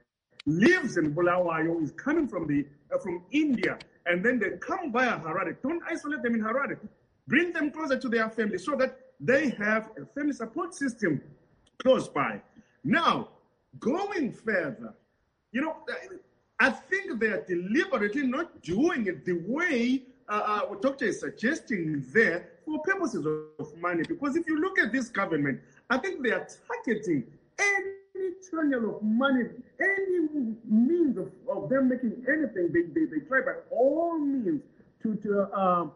lives in Bulawayo, is coming from the uh, from India, and then they come via Harare, don't isolate them in Harare. Bring them closer to their family so that they have a family support system close by. Now, going further, you know, I think they are deliberately not doing it the way uh, uh, what Doctor is suggesting there for purposes of money. Because if you look at this government, I think they are targeting any channel of money, any means of, of them making anything. They, they, they try by all means to, to uh,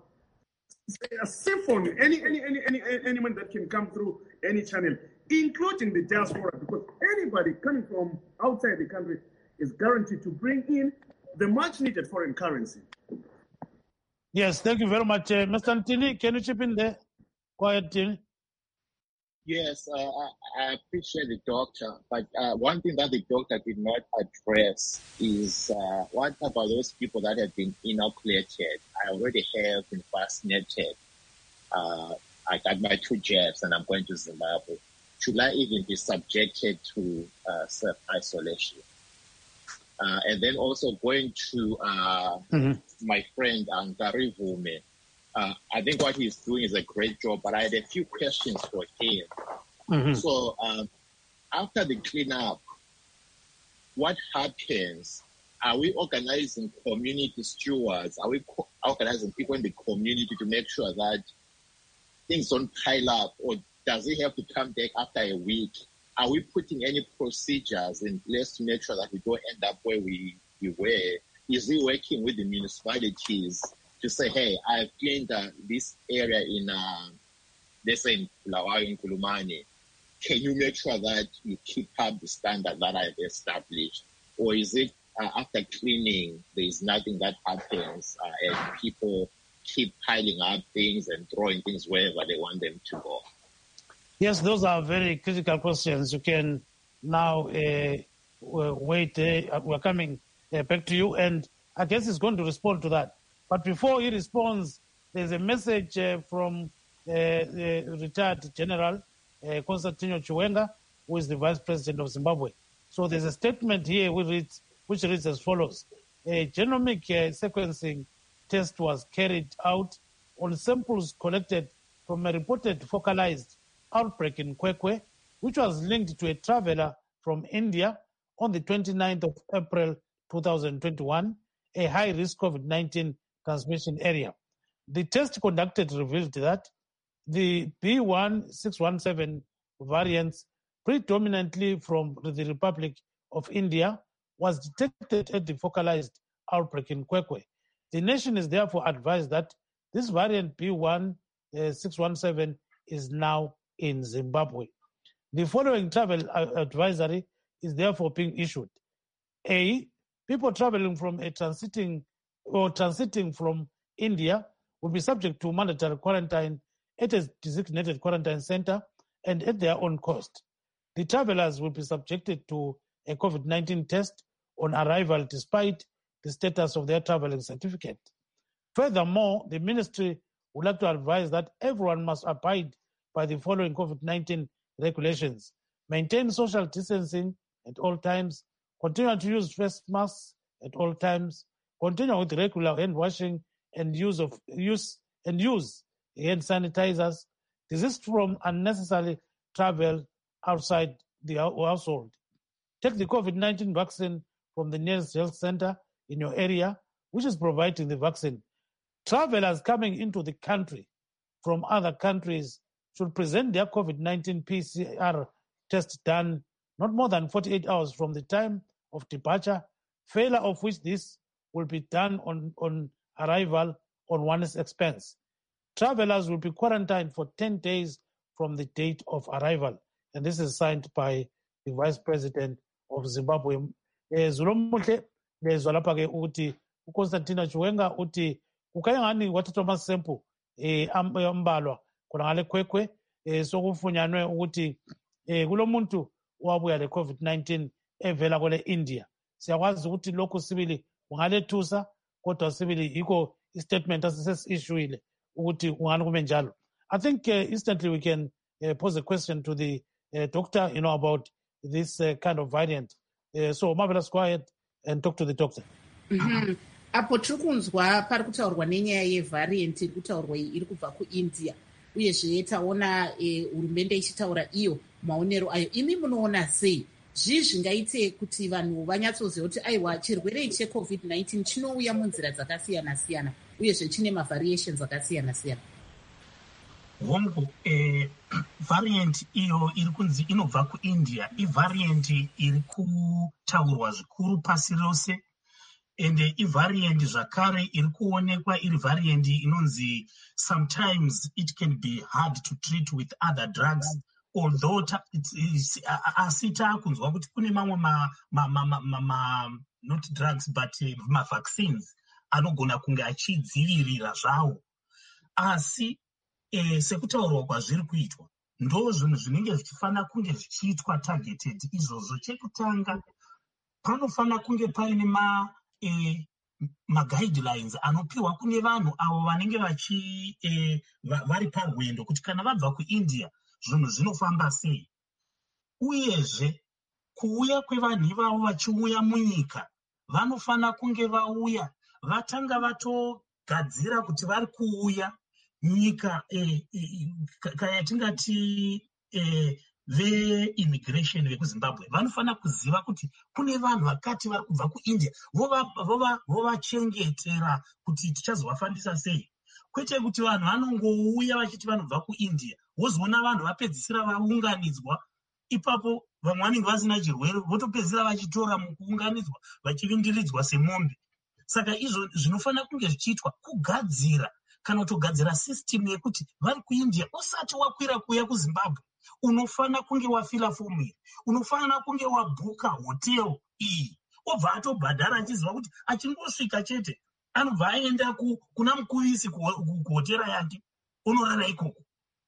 siphon any, any, any, any, anyone that can come through any channel, including the diaspora, because anybody coming from outside the country is guaranteed to bring in the much needed foreign currency. Yes, thank you very much. Uh, Mister Ntini, can you chip in there? Go ahead, Tini. Yes, uh, I, I appreciate the doctor, but uh, one thing that the doctor did not address is uh, what about those people that have been inoculated? I already have been vaccinated. Uh, I got my two jabs and I'm going to Zimbabwe. Should I even be subjected to uh, self-isolation? Uh, and then also going to uh, mm-hmm. my friend Ngari Vume. Uh, I think what he's doing is a great job, but I had a few questions for him. Mm-hmm. So um, after the cleanup, what happens? Are we organizing community stewards? Are we co- organizing people in the community to make sure that things don't pile up? Or does it have to come back after a week? Are we putting any procedures in place to make sure that we don't end up where we, we were? Is he working with the municipalities to say, hey, I've cleaned uh, this area in, uh, let's say, in Bulawayo, in Kulumani. Can you make sure that you keep up the standard that I've established? Or is it uh, after cleaning, there's nothing that happens uh, and people keep piling up things and throwing things wherever they want them to go? Yes, those are very critical questions. You can now uh, wait. Uh, we're coming uh, back to you, and I guess he's going to respond to that. But before he responds, there's a message uh, from uh, the retired General uh, Constantino Chiwenga, who is the Vice President of Zimbabwe. So there's a statement here which reads, which reads as follows. A genomic uh, sequencing test was carried out on samples collected from a reported focalized outbreak in Kwekwe, which was linked to a traveler from India on the twenty-ninth of April two thousand twenty-one, a high-risk COVID nineteen transmission area. The test conducted revealed that the B one six one seven variants, predominantly from the Republic of India, was detected at the focalized outbreak in Kwekwe. The nation is therefore advised that this variant B one six one seven is now in Zimbabwe. The following travel advisory is therefore being issued. A, people traveling from a transiting or transiting from India will be subject to mandatory quarantine at a designated quarantine center and at their own cost. The travelers will be subjected to a COVID nineteen test on arrival despite the status of their traveling certificate. Furthermore, the ministry would like to advise that everyone must abide by the following COVID nineteen regulations: maintain social distancing at all times, continue to use face masks at all times, continue with regular hand washing and use of use and use hand sanitizers, desist from unnecessary travel outside the household. Take the COVID nineteen vaccine from the nearest health center in your area, which is providing the vaccine. Travelers coming into the country from other countries should present their COVID nineteen P C R test done not more than forty-eight hours from the time of departure, failure of which this will be done on, on arrival on one's expense. Travelers will be quarantined for ten days from the date of arrival. And this is signed by the Vice President of Zimbabwe. Zulomuhle lezwa lapha ke ukuthi uConstantina Chiwenga uthi kukayangani wathathwa amasempu eh ambalwa khona ngale khwekhwe eh sokufunyanwe ukuthi eh kulomuntu wabuya le COVID nineteen evela kwele India. Siyakwazi ukuthi lokhu sibili ungalethusa kodwa sibili yiko istatement asesisishuile ukuthi ungani kume njalo. I think uh, instantly we can uh, pose a question to the uh, doctor, you know, about this uh, kind of variant. Uh, so Marvelous, go ahead and talk to the doctor. Mm-hmm. Apo tiri kunzwa pari kutaurwa nenyaya yevariant iri kutaurwa iri kubva kuindia uyezve taona hurumende e, ichitaura iyo maonero ayo. Imi munoona sei zvii zvingaite kuti vanhu vanyatsoziva kuti aiwa chirwere checovid nineteen chinouya munzira dzakasiyana-siyana uyezve chine mavariations akasiyana-siyana? hongu eh, variant iyo iri kunzi inobva kuindia ivariant iri kutaurwa zvikuru pasi rose, ende ivariant zvakare iri kuonekwa iri variant inonzi sometimes it can be hard to treat with other drugs, although asi taakunzwa kuti kune mamwe ma, ma, ma, ma, ma, ma, not drugs but uh, mavaccines anogona kunge achidzivirira zvawo. Asi eh, sekutaurwa kwazviri kuitwa ndo zvinhu zvinenge zvichifanira kunge zvichiitwa targeted. Izvozvo chekutanga panofanira kunge paine ma eh, maguidelines anopiwa kune vanhu avo vanenge vachi eh, vari parwendo kuti kana vabva kuindia zvinhu zvinofamba sei, uyezve kuuya kwevanhu ivavo vachiuya munyika vanofanira kunge vauya vatanga vatogadzira kuti vari kuuya nyika eh, eh, kayatingati eh, veimmigration vekuzimbabwe vanofanira kuziva kuti kune vanhu vakati vari kubva kuindia, vovachengetera kuti tichazovafambisa sei, kwete kuti vanhu vanongouya vachiti vanobva kuindia wozoona vanhu vapedzisira vaunganidzwa ipapo vamwe vanenge vasina chirwere votopedzisira vachitora mukuunganidzwa vachivindiridzwa semombe. Saka izvo zvinofanira kunge zvichiitwa kugadzira kana kutogadzira system yekuti vari kuindia usati wakwira kuya kuzimbabwe unofanira kunge wafila fomu iyi, unofanira kunge wabhuka hotel iyi, obva atobhadhara achiziva kuti achingosvika chete anobva aenda kuna mukuvisi kuhotera yake unorara ikoko.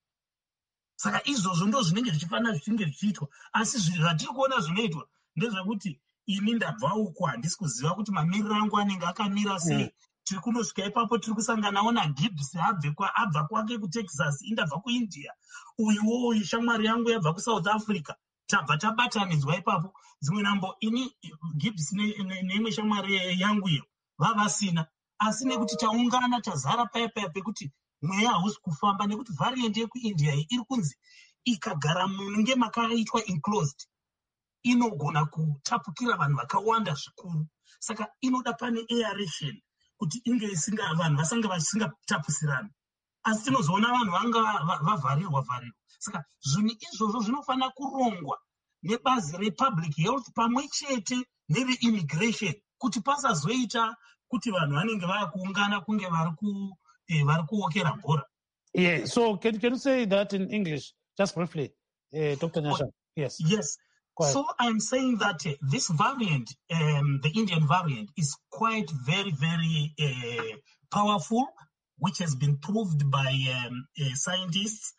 Saka izvozvo ndo zvinenge zvichifanira zvichinge zvichiitwa, asi zvatiri kuona zvinoitwa ndezvekuti ini ndabva uko handisi kuziva kuti mamiriro angu anenge akamira sei. Mm. Tiri kunosvika ipapo tiri kusanganawo naGibbs abva kwake kuTexas, indabva kuindia, uyuwo uyu shamwari yangu yabva kuSouth Africa, tabva tabatanidzwa ipapo. Dzimwe nambo ini Gibbs neimwe shamwari yangu iyo vavasina, asi nekuti taungana tazara paya pekuti mweya hausi kufamba nekuti variant yekuindia iyi iri kunzi ikagara munenge makaitwa enclosed inogona kutapukira vanhu vakawanda zvikuru. Saka inoda pane aeration kuti inge isinga vanhu vasange vasingatapusirana, asi tinozoona vanhu vanga vavharirwa vharirwa. Saka zvinhu izvozvo zvinofanira kurongwa nebazi republic health pamwe chete nereimmigration kuti pasazoita kuti vanhu vanenge vakuungana kunge vari ku eh, vari kuokera bhora. Yeah, so can, can you say that in English just briefly, uh, Doctor Nyasha? Oh, yes. Yes. So I'm saying that uh, this variant, um, the Indian variant, is quite very, very uh, powerful, which has been proved by um, uh, scientists.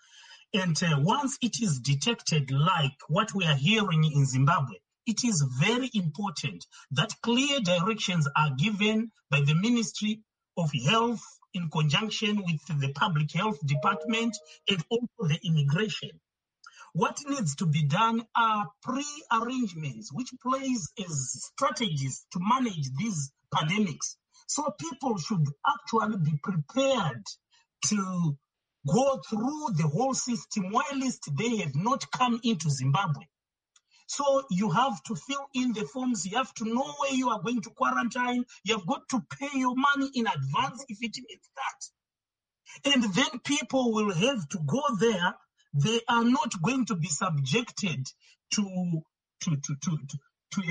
And uh, once it is detected, like what we are hearing in Zimbabwe, it is very important that clear directions are given by the Ministry of Health in conjunction with the Public Health Department and also the immigration. What needs to be done are pre-arrangements, which plays as strategies to manage these pandemics. So people should actually be prepared to go through the whole system whilst they have not come into Zimbabwe. So you have to fill in the forms. You have to know where you are going to quarantine. You have got to pay your money in advance if it means that. And then people will have to go there. They are not going to be subjected to to to to to, to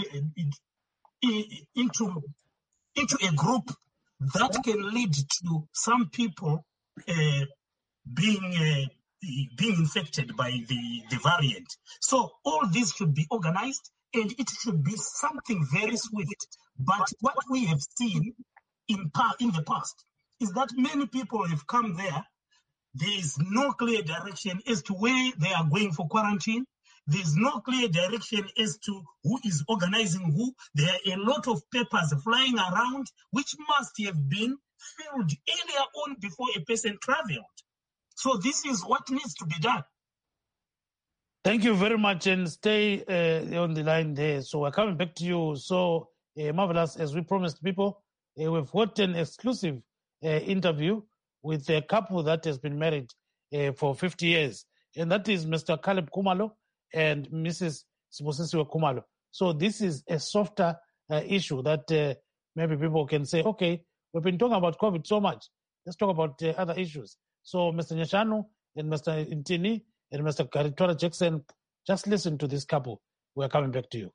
a, into into a group that can lead to some people uh, being uh, being infected by the, the variant. So all this should be organized and it should be something very swift. But what we have seen in, in the past is that many people have come there. There is no clear direction as to where they are going for quarantine. There is no clear direction as to who is organizing who. There are a lot of papers flying around which must have been filled earlier on before a person traveled. So this is what needs to be done. Thank you very much, and stay uh, on the line there. So we're coming back to you. So, uh, Marvelous, as we promised people, uh, we've got an exclusive uh, interview with a couple that has been married uh, for fifty years, and that is Mister Caleb Khumalo and Missus Sibusiso Khumalo. So this is a softer uh, issue that uh, maybe people can say, okay, we've been talking about COVID so much. Let's talk about uh, other issues. So Mister Nyashanu and Mister Intini and Mister Karitora Jackson, just listen to this couple. We're coming back to you.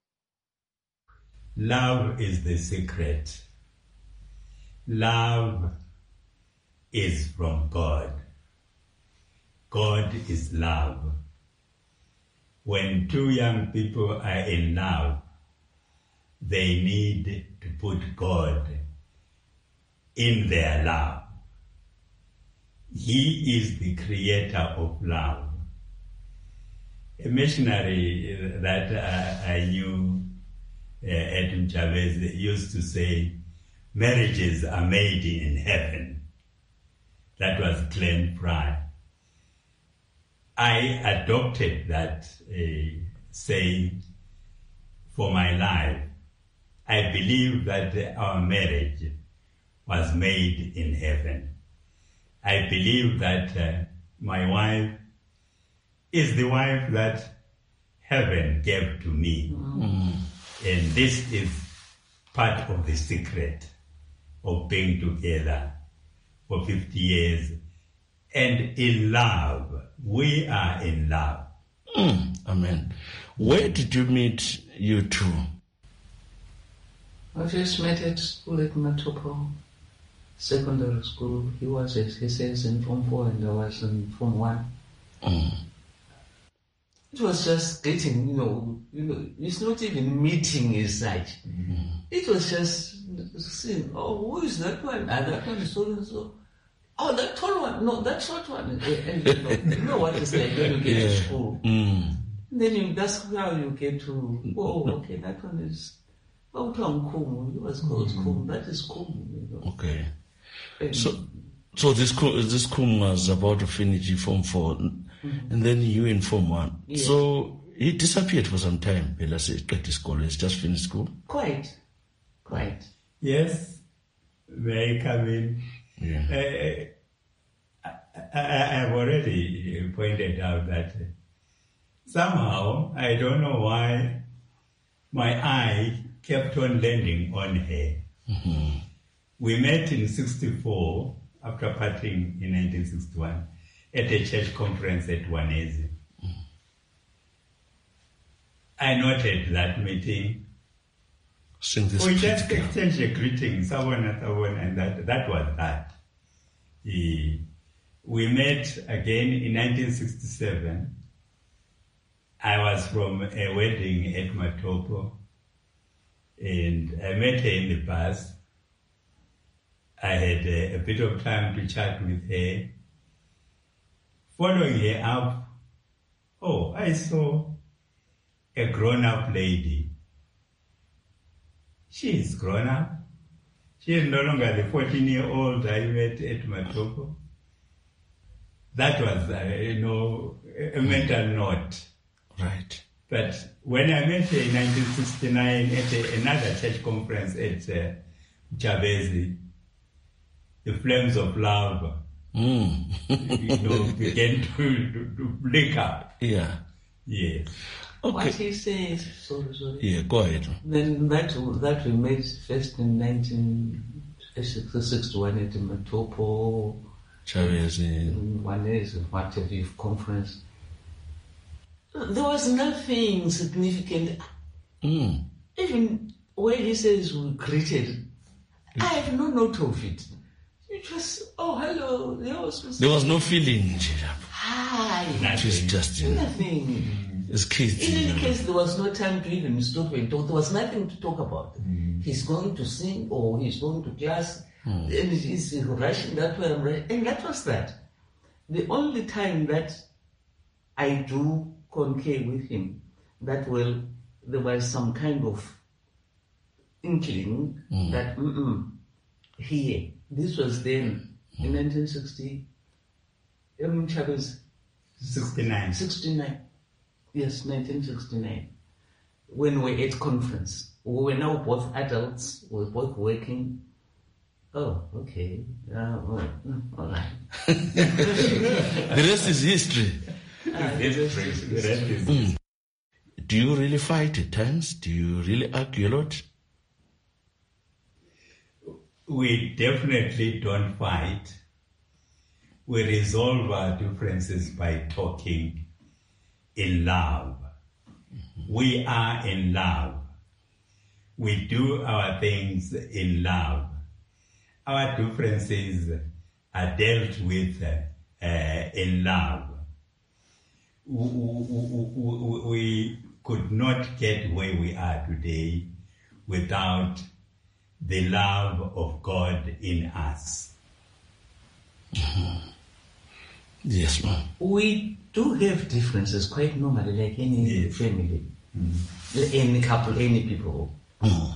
Love is the secret. Love is from God. God is love. When two young people are in love, they need to put God in their love. He is the creator of love. A missionary that uh, I knew, uh, Edwin Chavez, used to say, marriages are made in heaven. That was Glenn Fry. I adopted that uh, saying for my life. I believe that our marriage was made in heaven. I believe that uh, my wife is the wife that heaven gave to me. Mm. And this is part of the secret of being together for fifty years. And in love, we are in love. Mm. Amen. Where did you meet you two? I just met at school at Matopo Secondary School. He was at he says in Form four and I was in Form one. Mm. It was just getting, you know, you know, it's not even meeting as such. Mm-hmm. It was just seeing, oh, who is that one? Ah, that one is so and so. Oh, that tall one. No, that short one. And, and you, know, you know what it's like when you get yeah. to school. Mm. And then you, that's how you get to, oh, okay, that one is, oh, Kum. It was called mm. Kum. That is Kum. You know. Okay. And, so, so this this Kum was about to finish Form four. Mm-hmm. And then you in Form one. Yes. So he disappeared for some time. Let's say at the school. He's just finished school. Quite. Quite. Yes. May I come in? Yeah. Uh, I, I have already pointed out that somehow, I don't know why, my eye kept on landing on her. Mm-hmm. We met in sixty-four, after parting in nineteen sixty-one. At a church conference at Wanezi. Mm. I noted that meeting. We just exchanged a greeting, someone at someone, and that, that was that. He, we met again in nineteen sixty-seven. I was from a wedding at Matopo, and I met her in the bus. I had a, a bit of time to chat with her. following her up, oh, I saw a grown-up lady. She is grown up. She is no longer the fourteen-year-old I met at Matopo. That was, uh, you know, a mental note. Right. But when I met her in nineteen sixty-nine at a, another church conference at uh, Chavezi, the flames of love, mm. you know, began to, to, to blink up. Yeah. Yes. Okay. What he says, sorry, sorry. Yeah, go ahead. Then that that we met first in nineteen sixty-one at Matopo, Chavezi, one is what have you conference. There was nothing significant. Mm. Even when he says we greeted, I have no note of it. It was, oh, hello. There was, there was no feeling. Hi. It was just, you know, nothing. As kids, in any you know. case, there was no time to even stop and talk. There was nothing to talk about. Mm. He's going to sing or he's going to class, mm. and he's rushing that way, I'm rushing. And that was that. The only time that I do concur with him, that well, there was some kind of inkling mm. that mm-mm, here, this was then mm. in nineteen sixty, um, sixty-nine. sixty-nine. Yes, nineteen sixty-nine. When we were at conference, we were now both adults, we were both working. Oh, okay. Uh, well, all right. The rest is history. Uh, the rest is, the rest is mm. Do you really fight at times? Do you really argue a lot? We definitely don't fight. We resolve our differences by talking in love. Mm-hmm. We are in love. We do our things in love. Our differences are dealt with uh, in love. We, we, we could not get where we are today without the love of God in us. Mm-hmm. Yes, ma'am. We do have differences quite normally, like any yes. family, mm-hmm. any couple, any people. Mm.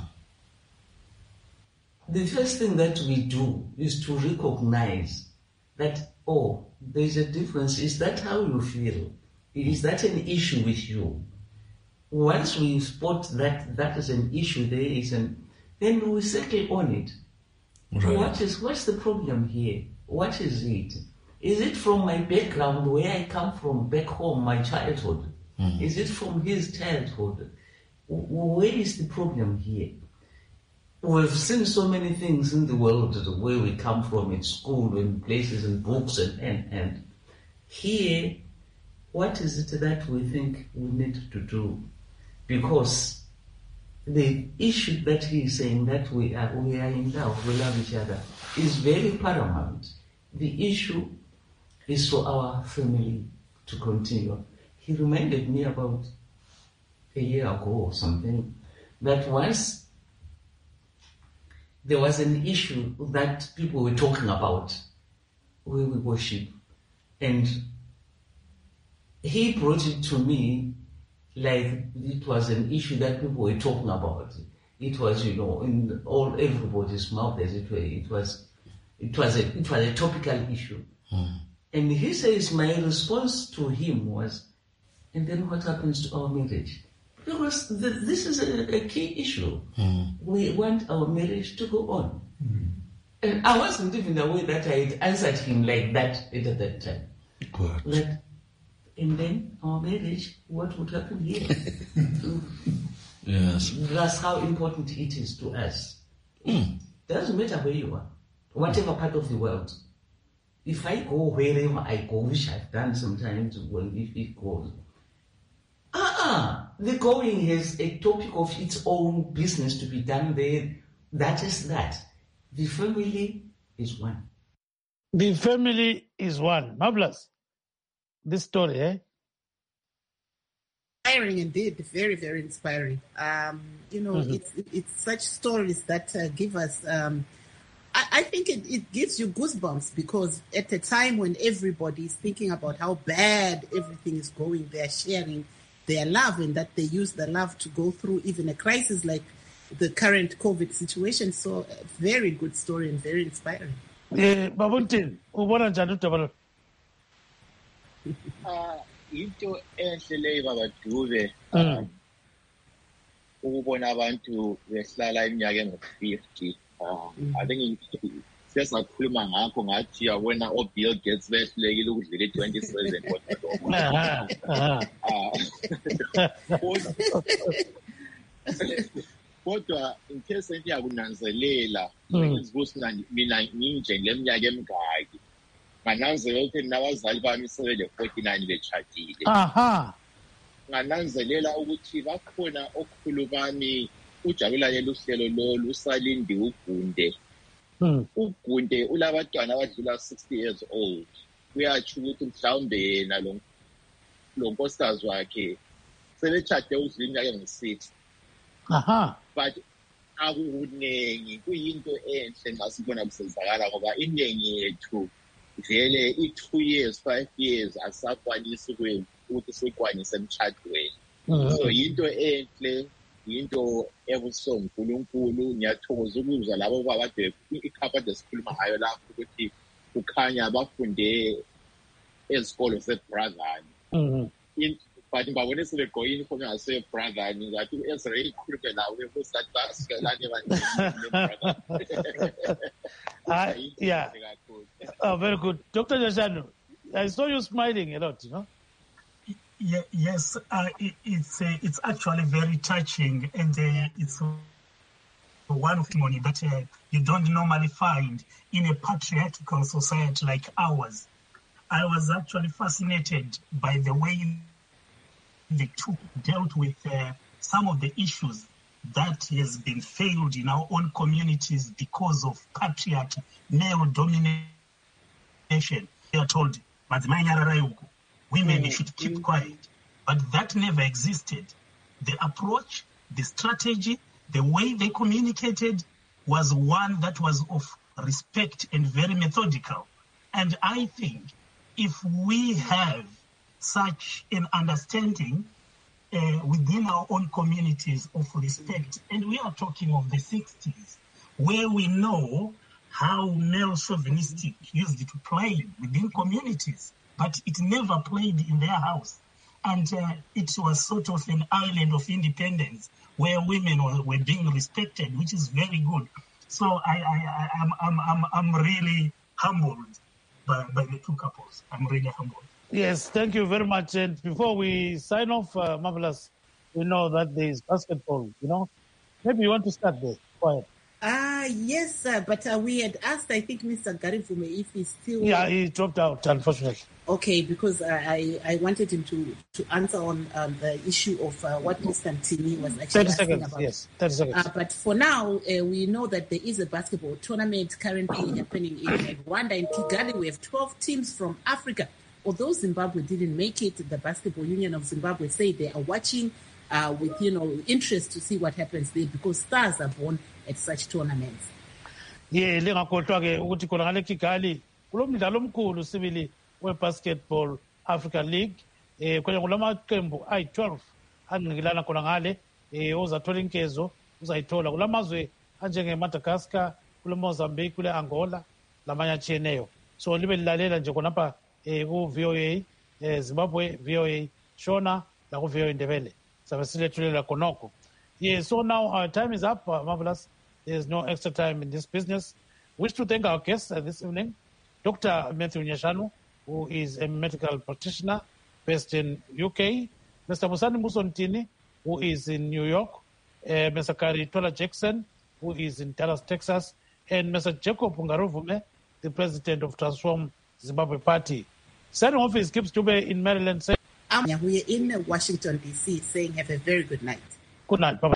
The first thing that we do is to recognize that, oh, there's a difference. Is that how you feel? Is that an issue with you? Once we spot that that is an issue, there is an, then we settle on it. Right. What is what's the problem here? What is it? Is it from my background, where I come from, back home, my childhood? Mm. Is it from his childhood? Where is the problem here? We've seen so many things in the world, where we come from, in school, in places, in books, and, and, and here, what is it that we think we need to do? Because the issue that he is saying, that we are, we are in love, we love each other, is very paramount. The issue is for our family to continue. He reminded me about a year ago or something, that once there was an issue that people were talking about where we worship, and he brought it to me like it was an issue that people were talking about. It was, you know, in all everybody's mouth, as it were. It was, it was a, it was a topical issue. Mm. And he says, my response to him was, and then what happens to our marriage? Because the, this is a, a key issue. Mm. We want our marriage to go on. Mm. And I wasn't even aware that I had answered him like that at that time. Good. That, and then our marriage, what would happen here? Yes. That's how important it is to us. Mm. It doesn't matter where you are, whatever part of the world. If I go wherever I go, which I've done sometimes, well, if it goes, ah, the going has a topic of its own business to be done there. That is that. The family is one. The family is one. Marvelous. This story, eh? Inspiring indeed, very, very inspiring. Um, you know, mm-hmm. it's it's such stories that uh, give us um, I, I think it, it gives you goosebumps because at a time when everybody is thinking about how bad everything is going, they're sharing their love, and that they use the love to go through even a crisis like the current COVID situation. So a very good story and very inspiring. Yeah, Babuntin, ubona njani udaba? Ah, into enhle leyo baba Dube. Ukubona abantu behlala iminyaka engu-fifty. I think sesikhuluma ngakho ngathi yabona oBill Gates behlulekile ukudlula twenty-seven kodwa. Kodwa in case engiyakunanzelela ukuthi mina nginje leminyaka emingaki ngananzelela ukuthi nabazali bami sebele forty-nine betshadile. Aha. Ngananzelela ukuthi bakhona okhulu bami ujabulane luhlelo lolu usalindi uGunde. uGunde ulabantwana abadlula sixty years old. Kuyatsho ukuthi mhlawumbe yena lo lo nkosikazi wakhe sebetshade udlula iminyaka engu-six. Aha. But akukunengi kuyinto enhle nxa sibona kusenzakala ngoba iningi yethu vele i-two years five years asakwanisi ukuthi sikwanise emtshadweni. So yinto enhle, yinto ebuso uNkulunkulu. Ngiyathokoza ukuzwa labo babade ikhapha desikhuluma ngayo lapho ukuthi kukhanya bafunde ezikolo seBrathani. But ngibabone sebegqoka uniform yaseBrathani ngathi u-Ezra ikhulume lawo ebusathi basikelane bandini. Yeah. Oh, very good. Doctor Njashanu, I saw you smiling a lot, you know? Yeah, yes, uh, it, it's uh, it's actually very touching, and uh, it's one of the money that uh, you don't normally find in a patriarchal society like ours. I was actually fascinated by the way the two dealt with uh, some of the issues that has been failed in our own communities because of patriarchy, male domination. They are told, women mm-hmm. should keep quiet. But that never existed. The approach, the strategy, the way they communicated was one that was of respect and very methodical. And I think if we have such an understanding uh, within our own communities of respect, and we are talking of the sixties, where we know how male chauvinistic used to play within communities, but it never played in their house. And uh, it was sort of an island of independence where women were, were being respected, which is very good. So I, I, I, I'm, I'm, I'm, I'm really humbled by, by the two couples. I'm really humbled. Yes, thank you very much. And before we sign off, uh, Marvelous, we know that there is basketball, you know. Maybe you want to start there. Go ahead. Ah, uh, yes, uh, but uh, we had asked, I think, Mister Garifume, if he's still... Yeah, he dropped out, unfortunately. Okay, because uh, I, I wanted him to, to answer on um, the issue of uh, what Mister Ntini was actually thirty asking seconds, about. Yes, thirty seconds. Uh, but for now, uh, we know that there is a basketball tournament currently happening in Rwanda, in Kigali. We have twelve teams from Africa. Although Zimbabwe didn't make it, the Basketball Union of Zimbabwe say they are watching uh, with, you know, interest to see what happens there because stars are born at such tournaments. Yeah, lengakhohlwa ke ukuthi khona ngale Kigali kulomdlalo omkhulu sibili we-Basketball Africa League eh khona kulamaqembu ayi-twelve angqikilana khona ngale eh ozathola inkezo uzayithola kulamazwe anjenge-Madagascar, kule Mozambique, kule Angola lamanye atshiyeneyo. So libe lilalela nje khonapha eh ku-V O A eh Zimbabwe V O A Shona la ku-V O A Ndebele sabe silethulela khonokho. Yeah, so now our time is up, uh, Marvelous. There's no extra time in this business. Wish to thank our guests uh, this evening, Doctor Matthew Njashanu, who is a medical practitioner based in U K, Mister Musani Musontini, who is in New York, uh, Mister Karitola Jackson, who is in Dallas, Texas, and Mister Jacob Ngaruvume, the president of Transform Zimbabwe Party. Signing off is Gibbs Dube in Maryland. Saying, um, we're in Washington, D C, saying have a very good night. Good night. Bye-bye.